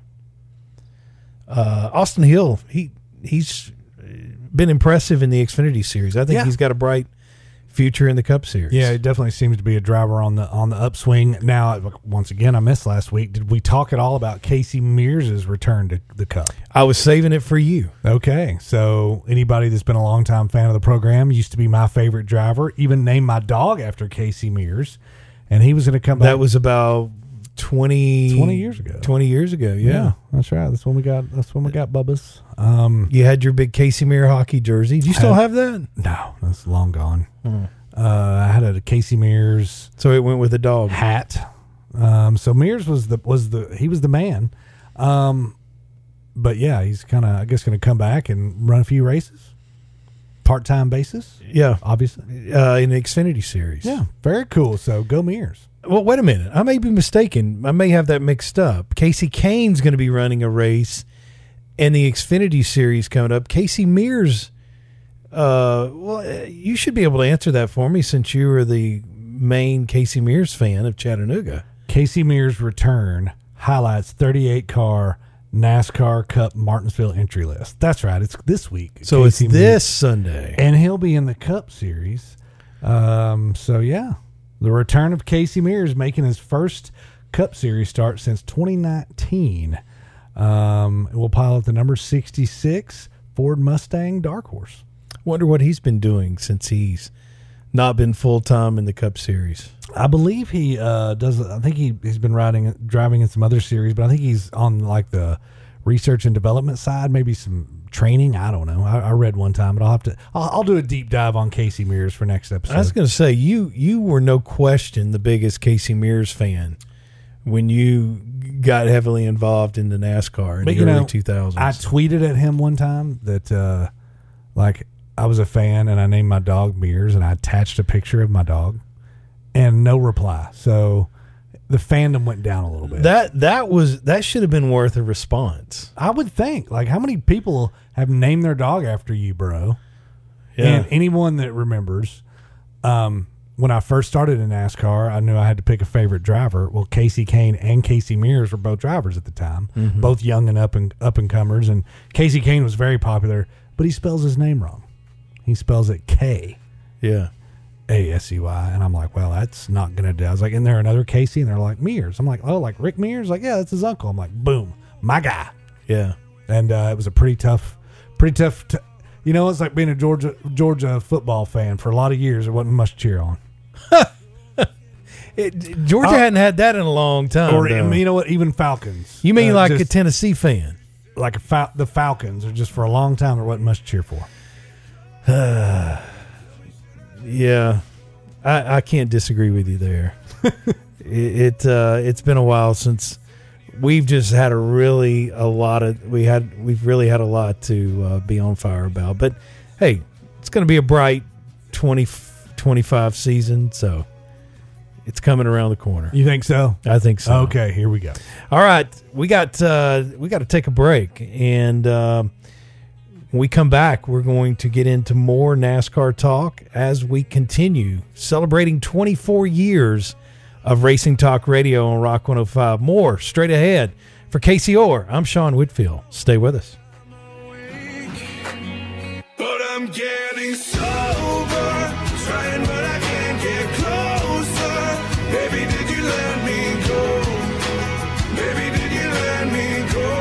Austin Hill, he's been impressive in the Xfinity Series. I think he's got a bright future in the Cup Series. Yeah, it definitely seems to be a driver on the upswing. Now, once again, I missed last week. Did we talk at all about Casey Mears' return to the Cup? I was saving it for you. Okay, so anybody that's been a longtime fan of the program, used to be my favorite driver, even named my dog after Casey Mears, and he was going to come back. That was about 20 years ago. 20 years ago, yeah. That's right. That's when we got Bubba's. You had your big Casey Mears hockey jersey. Do you still have that? No, that's long gone. I had a Casey Mears. So it went with the dog hat. So Mears was the man. But yeah, he's kind of, I guess, going to come back and run a few races, part-time basis. Yeah, obviously in the Xfinity Series. Yeah, very cool. So go Mears. Well, wait a minute. I may be mistaken. I may have that mixed up. Casey Kane's going to be running a race in the Xfinity Series coming up. Casey Mears, you should be able to answer that for me since you are the main Casey Mears fan of Chattanooga. Casey Mears' return highlights 38-car NASCAR Cup Martinsville entry list. That's right. It's this week. So Casey it's this Sunday. And he'll be in the Cup Series. So, yeah. The return of Casey Mears making his first Cup Series start since 2019. Will pilot the number 66 Ford Mustang Dark Horse. Wonder what he's been doing since he's not been full-time in the Cup Series. I believe he does. I think he's been driving in some other series, but I think he's on like the research and development side, maybe some training. I don't know. I read one time, but I'll do a deep dive on Casey Mears for next episode. I was going to say, you were no question the biggest Casey Mears fan when you got heavily involved in the NASCAR in the early 2000s. I tweeted at him one time that like I was a fan and I named my dog Mears and I attached a picture of my dog and no reply. So the fandom went down a little bit. That should have been worth a response. I would think. Like, how many people have named their dog after you, bro? Yeah. And anyone that remembers, when I first started in NASCAR, I knew I had to pick a favorite driver. Well, Casey Kane and Casey Mears were both drivers at the time, both young and up and comers. And Casey Kane was very popular, but he spells his name wrong. He spells it K. Yeah. A-S-E-Y, and I'm like, well, that's not gonna do. I was like, isn't there another Casey? And they're like, Mears. I'm like, oh, like Rick Mears? Like, yeah, that's his uncle. I'm like, boom, my guy. Yeah. And it was a pretty tough. You know, it's like being a Georgia football fan for a lot of years. There wasn't much to cheer on. Georgia hadn't had that in a long time. Or you know what? Even Falcons. You mean like a Tennessee fan? Like the Falcons, or just for a long time there wasn't much to cheer for. Yeah, I can't disagree with you there. It's been a while since we've just had we've really had a lot to be on fire about. But hey, it's going to be a bright 2025 season, so it's coming around the corner. You think so? I think so. Okay, here we go. All right, we got to take a break, and when we come back, we're going to get into more NASCAR talk as we continue celebrating 24 years of Racing Talk Radio on Rock 105. More straight ahead. For Casey Orr, I'm Sean Whitfield. Stay with us. But I'm getting sober, trying but I can't get closer. Baby, did you let me go? Baby, did you let me go?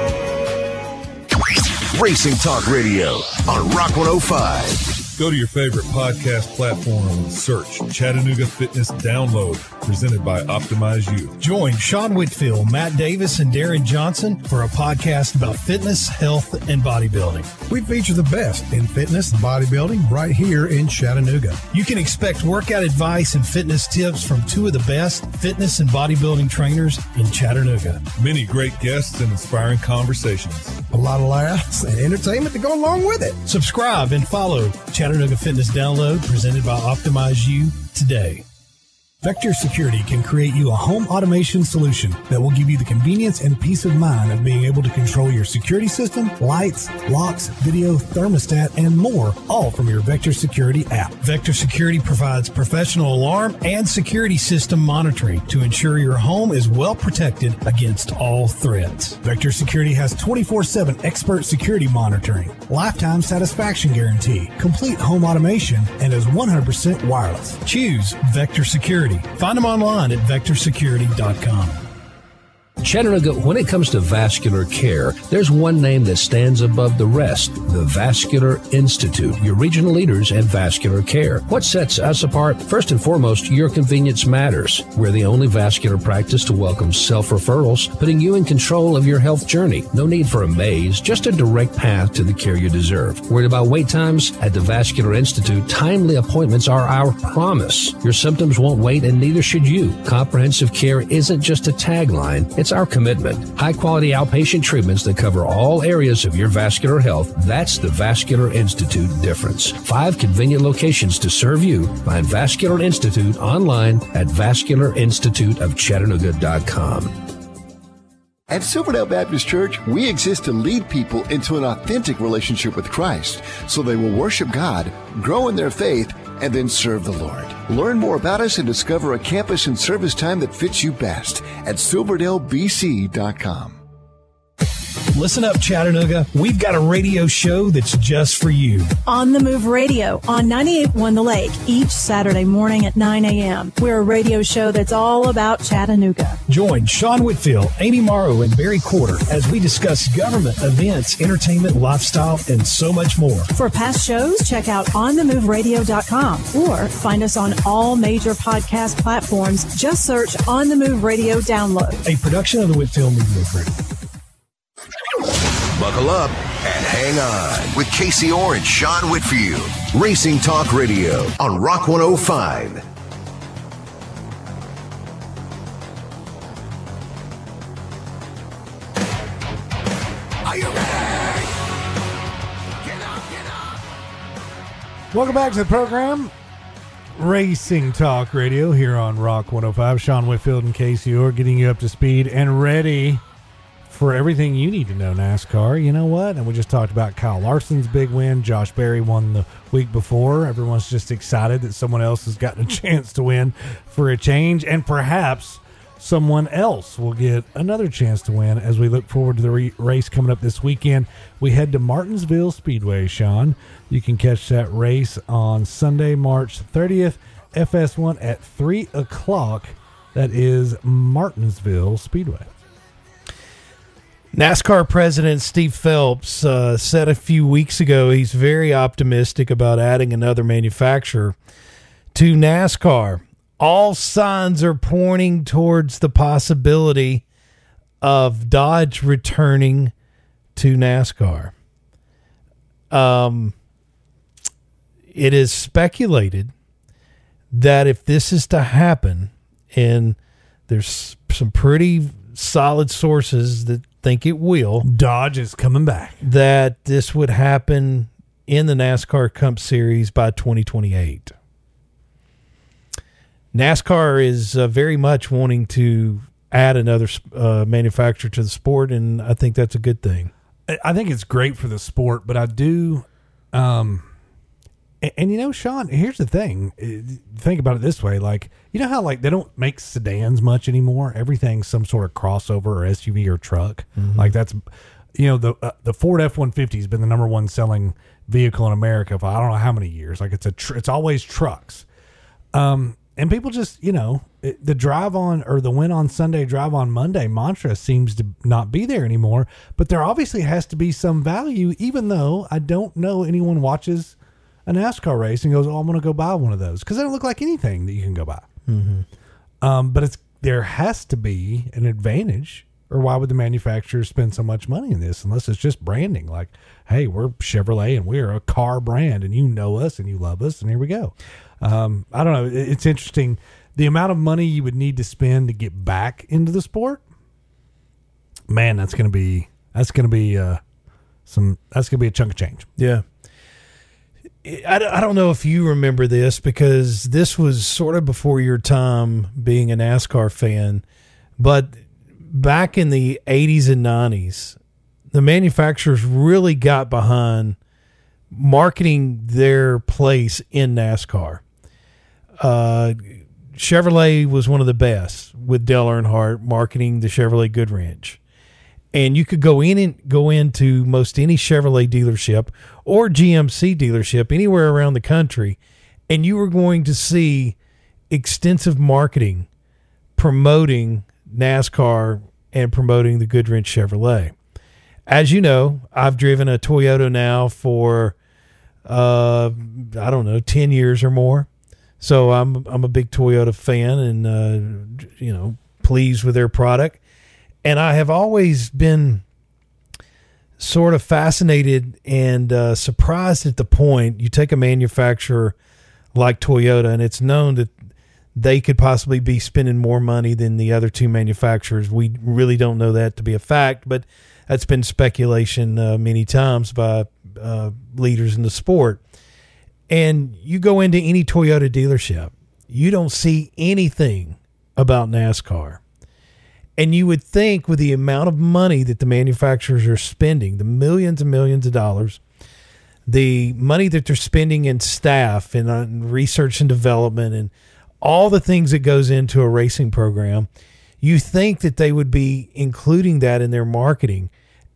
Racing Talk Radio on Rock 105. Go to your favorite podcast platform and search Chattanooga Fitness Download, presented by Optimize You. Join Sean Whitfield, Matt Davis, and Darren Johnson for a podcast about fitness, health, and bodybuilding. We feature the best in fitness and bodybuilding right here in Chattanooga. You can expect workout advice and fitness tips from two of the best fitness and bodybuilding trainers in Chattanooga. Many great guests and inspiring conversations. A lot of laughs and entertainment to go along with it. Subscribe and follow Chattanooga Fitness Download, presented by Optimize You, today. Vector Security can create you a home automation solution that will give you the convenience and peace of mind of being able to control your security system, lights, locks, video, thermostat, and more, all from your Vector Security app. Vector Security provides professional alarm and security system monitoring to ensure your home is well protected against all threats. Vector Security has 24/7 expert security monitoring, lifetime satisfaction guarantee, complete home automation, and is 100% wireless. Choose Vector Security. Find them online at vectorsecurity.com. Chattanooga, when it comes to vascular care, there's one name that stands above the rest, the Vascular Institute, your regional leaders in vascular care. What sets us apart? First and foremost, your convenience matters. We're the only vascular practice to welcome self-referrals, putting you in control of your health journey. No need for a maze, just a direct path to the care you deserve. Worried about wait times? At the Vascular Institute, timely appointments are our promise. Your symptoms won't wait, and neither should you. Comprehensive care isn't just a tagline, it's our commitment. High-quality outpatient treatments that cover all areas of your vascular health. That's the Vascular Institute difference. 5 convenient locations to serve you. Find Vascular Institute online at vascularinstituteofchattanooga.com. At Silverdale Baptist Church, we exist to lead people into an authentic relationship with Christ so they will worship God, grow in their faith, and then serve the Lord. Learn more about us and discover a campus and service time that fits you best at silverdelebc.com. Listen up, Chattanooga. We've got a radio show that's just for you. On the Move Radio on 98.1 The Lake each Saturday morning at 9 a.m. We're a radio show that's all about Chattanooga. Join Sean Whitfield, Amy Morrow, and Barry Quarter as we discuss government, events, entertainment, lifestyle, and so much more. For past shows, check out onthemoveradio.com or find us on all major podcast platforms. Just search On the Move Radio Download. A production of the Whitfield Media Group. Buckle up and hang on with Casey Orr and Sean Whitfield. Racing Talk Radio on Rock 105. Are you ready? Get up. Welcome back to the program. Racing Talk Radio here on Rock 105. Sean Whitfield and Casey Orr getting you up to speed and ready for everything you need to know NASCAR. You know what? And we just talked about Kyle Larson's big win. Josh Berry won the week before. Everyone's just excited that someone else has gotten a chance to win for a change, and perhaps someone else will get another chance to win as we look forward to the race coming up this weekend. We head to Martinsville Speedway, Sean. You can catch that race on Sunday, March 30th, FS1 at 3 o'clock. That is Martinsville Speedway. NASCAR President Steve Phelps said a few weeks ago he's very optimistic about adding another manufacturer to NASCAR. All signs are pointing towards the possibility of Dodge returning to NASCAR. It is speculated that if this is to happen, and there's some pretty solid sources that think it will, Dodge is coming back, that this would happen in the NASCAR Cup Series by 2028. NASCAR is very much wanting to add another manufacturer to the sport, and I think that's a good thing. I think it's great for the sport, but I do, and you know, Sean, here's the thing. Think about it this way. Like, you know how, like, they don't make sedans much anymore? Everything's some sort of crossover or SUV or truck. Mm-hmm. Like, that's, you know, the Ford F-150 has been the number one selling vehicle in America for I don't know how many years. Like, it's always trucks. And people just, you know, the drive on, or the win on Sunday, drive on Monday mantra seems to not be there anymore. But there obviously has to be some value, even though I don't know anyone watches a NASCAR race and goes, oh, I'm going to go buy one of those, because they don't look like anything that you can go buy. Mm-hmm. But there has to be an advantage, or why would the manufacturers spend so much money in this unless it's just branding? Like, hey, we're Chevrolet and we're a car brand, and you know us and you love us, and here we go. I don't know. It's interesting. The amount of money you would need to spend to get back into the sport, man, that's going to be a chunk of change. Yeah. I don't know if you remember this, because this was sort of before your time being a NASCAR fan, but back in the 80s and 90s, the manufacturers really got behind marketing their place in NASCAR. Chevrolet was one of the best with Dale Earnhardt marketing the Chevrolet Goodwrench. And you could go into most any Chevrolet dealership or GMC dealership anywhere around the country, and you were going to see extensive marketing promoting NASCAR and promoting the Goodwrench Chevrolet. As you know, I've driven a Toyota now for 10 years or more. So I'm a big Toyota fan, and pleased with their product. And I have always been sort of fascinated and surprised at the point you take a manufacturer like Toyota, and it's known that they could possibly be spending more money than the other two manufacturers. We really don't know that to be a fact, but that's been speculation many times by leaders in the sport. And you go into any Toyota dealership, you don't see anything about NASCAR. And you would think, with the amount of money that the manufacturers are spending, the millions and millions of dollars, the money that they're spending in staff and research and development and all the things that goes into a racing program, you think that they would be including that in their marketing.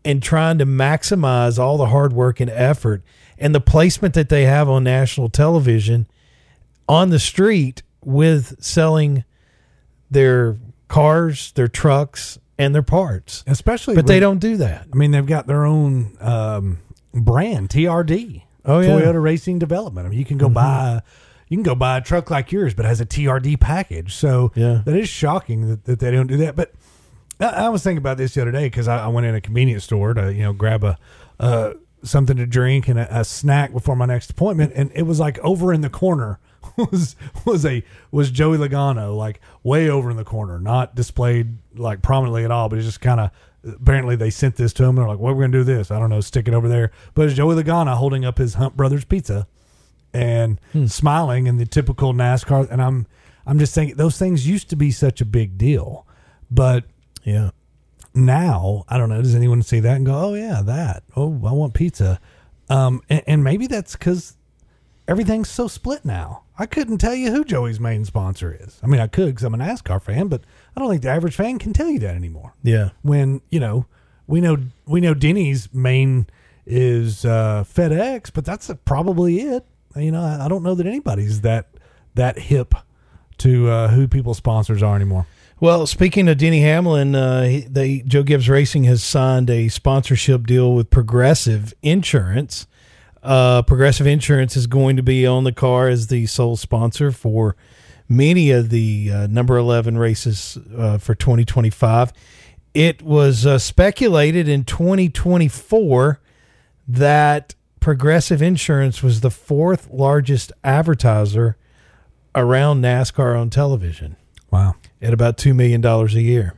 and trying to maximize all the hard work and effort and the placement that they have on national television on the street with selling their cars, their trucks, and their parts. But they don't do that. I mean, they've got their own brand, TRD. Oh, yeah. Toyota Racing Development. I mean, you can go buy a truck like yours, but it has a TRD package. So that is shocking that they don't do that. But I was thinking about this the other day because I went in a convenience store to grab a something to drink and a snack before my next appointment, and it was like over in the corner was Joey Logano, like way over in the corner, not displayed like prominently at all, but it's just kind of, apparently they sent this to him. They're like, "Well, we're going to do this. I don't know, stick it over there." But it's Joey Logano holding up his Hunt Brothers pizza and smiling in the typical NASCAR. And I'm just thinking those things used to be such a big deal, but yeah, now I don't know. Does anyone see that and go, "Oh yeah, that. Oh, I want pizza." And maybe that's because everything's so split now. I couldn't tell you who Joey's main sponsor is. I mean, I could because I'm a NASCAR fan, but I don't think the average fan can tell you that anymore. Yeah. When, we know Denny's main is FedEx, but that's probably it. I don't know that anybody's that hip to who people's sponsors are anymore. Well, speaking of Denny Hamlin, Joe Gibbs Racing has signed a sponsorship deal with Progressive Insurance. Progressive Insurance is going to be on the car as the sole sponsor for many of the number 11 races for 2025. It was speculated in 2024 that Progressive Insurance was the fourth largest advertiser around NASCAR on television. Wow. At about $2 million a year.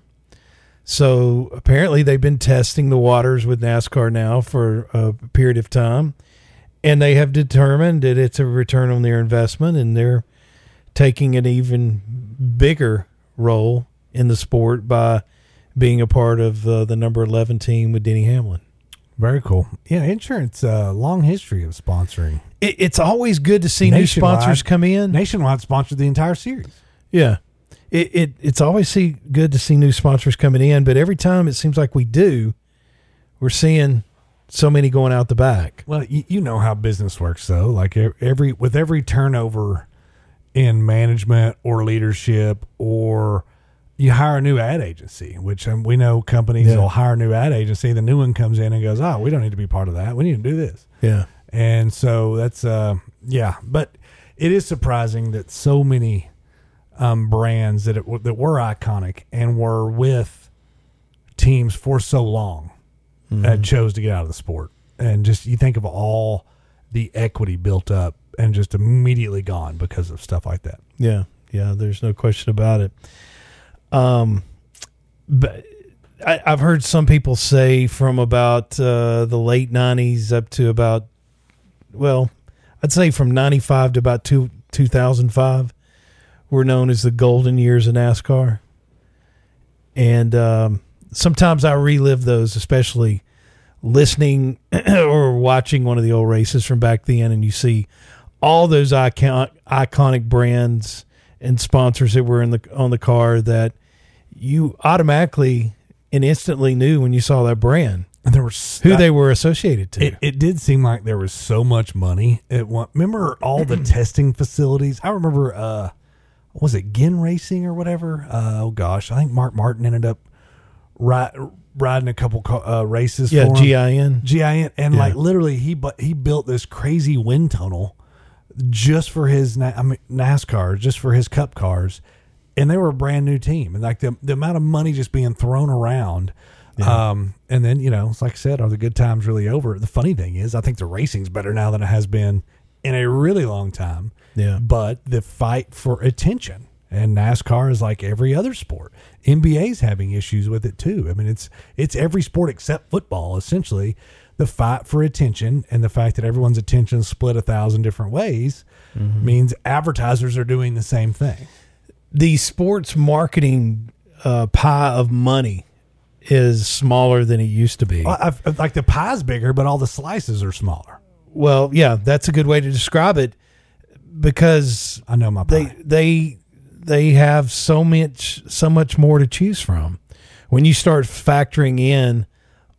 So apparently they've been testing the waters with NASCAR now for a period of time. And they have determined that it's a return on their investment, and they're taking an even bigger role in the sport by being a part of the number 11 team with Denny Hamlin. Very cool. Yeah, insurance, long history of sponsoring. It's always good to see new sponsors come in. Nationwide sponsored the entire series. Yeah. It's always good to see new sponsors coming in, but every time it seems like we're seeing so many going out the back. Well, you know how business works, though. Like with every turnover in management or leadership, or you hire a new ad agency, which we know companies will hire a new ad agency. The new one comes in and goes, "Oh, we don't need to be part of that. We need to do this." Yeah. And so that's but it is surprising that so many brands that were iconic and were with teams for so long chose to get out of the sport. And just, you think of all the equity built up and just immediately gone because of stuff like that. Yeah. Yeah. There's no question about it. But I've heard some people say from about the late 90s up to about, I'd say from 95 to about 2005 were known as the golden years of NASCAR. And sometimes I relive those, especially listening or watching one of the old races from back then, and you see all those iconic brands and sponsors that were on the car that you automatically and instantly knew when you saw that brand. And there was who they were associated to. It did seem like there was so much money. Remember all the testing facilities? I remember, was it Ginn Racing or whatever? Oh gosh, I think Mark Martin ended up riding a couple races. Yeah, for him. GIN, and like literally he built this crazy wind tunnel just for his NASCAR, just for his Cup cars, and they were a brand new team. And like the amount of money just being thrown around. Yeah. And then, it's like I said, are the good times really over? The funny thing is, I think the racing's better now than it has been in a really long time. Yeah. But the fight for attention, and NASCAR is like every other sport. NBA's having issues with it too. I mean, it's every sport except football, essentially. The fight for attention and the fact that everyone's attention is split 1,000 different ways means advertisers are doing the same thing. The sports marketing pie of money is smaller than it used to be. Like the pie's bigger, but all the slices are smaller. Well, yeah, that's a good way to describe it, because I know my pie. They have so much more to choose from. When you start factoring in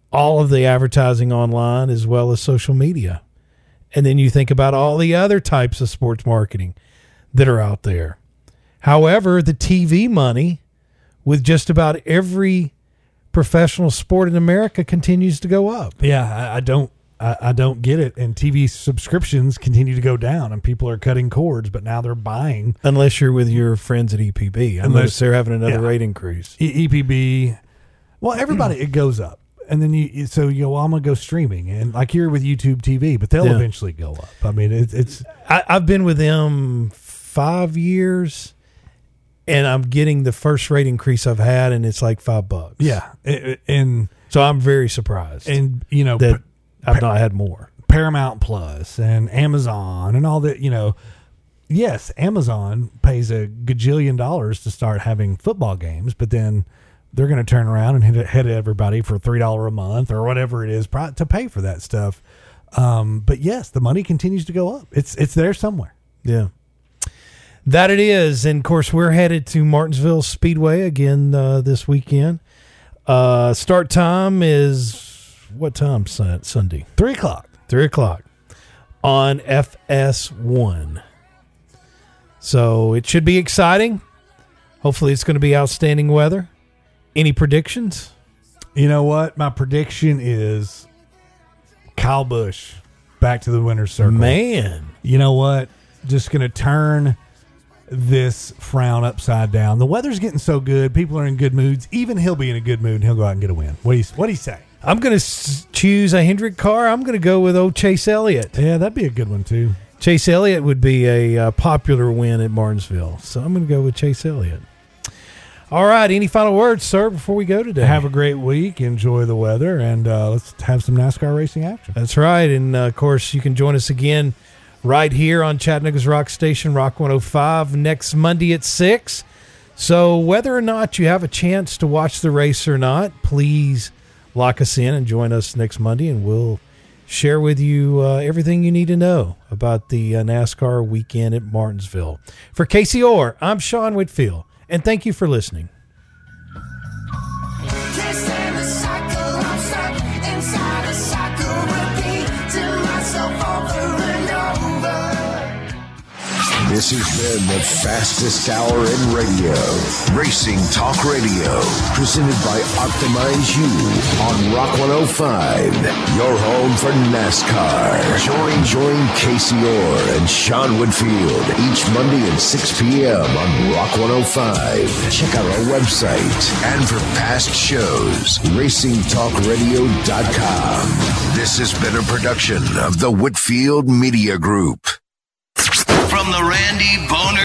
all of the advertising online as well as social media. And then you think about all the other types of sports marketing that are out there. However, the TV money with just about every professional sport in America continues to go up. Yeah, I don't get it. And TV subscriptions continue to go down, and people are cutting cords, but now they're buying. Unless you're with your friends at EPB. Unless they're having another rate increase. EPB. Well, everybody, it goes up. And then you go, well, I'm going to go streaming. And like you're with YouTube TV, but they'll eventually go up. I mean, it's. I've been with them 5 years, and I'm getting the first rate increase I've had, and it's like $5. Yeah. And so I'm very surprised. And, that I've not had more. Paramount Plus and Amazon and all that, yes, Amazon pays a gajillion dollars to start having football games, but then they're going to turn around and hit everybody for $3 a month or whatever it is to pay for that stuff. But yes, the money continues to go up. It's there somewhere. Yeah. That it is. And of course, we're headed to Martinsville Speedway again this weekend. Start time is what time Sunday? 3 o'clock. 3 o'clock on FS1. So it should be exciting. Hopefully it's going to be outstanding weather. Any predictions? You know what? My prediction is Kyle Busch back to the winner's circle. Man. You know what? Just going to turn this frown upside down. The weather's getting so good. People are in good moods. Even he'll be in a good mood and he'll go out and get a win. What do you say? I'm going to choose a Hendrick car. I'm going to go with old Chase Elliott. Yeah, that'd be a good one too. Chase Elliott would be a popular win at Martinsville. So I'm going to go with Chase Elliott. All right. Any final words, sir, before we go today? Have a great week. Enjoy the weather. And let's have some NASCAR racing action. That's right. And, of course, you can join us again right here on Chattanooga's Rock Station, Rock 105, next Monday at 6. So whether or not you have a chance to watch the race or not, please lock us in and join us next Monday, and we'll share with you everything you need to know about the NASCAR weekend at Martinsville. For Casey Orr, I'm Sean Whitfield, and thank you for listening. This has been the fastest hour in radio. Racing Talk Radio. Presented by Optimize You on Rock 105. Your home for NASCAR. Join Casey Orr and Sean Whitfield each Monday at 6 p.m. on Rock 105. Check out our website. And for past shows, racingtalkradio.com. This has been a production of the Whitfield Media Group. From the Randy Boner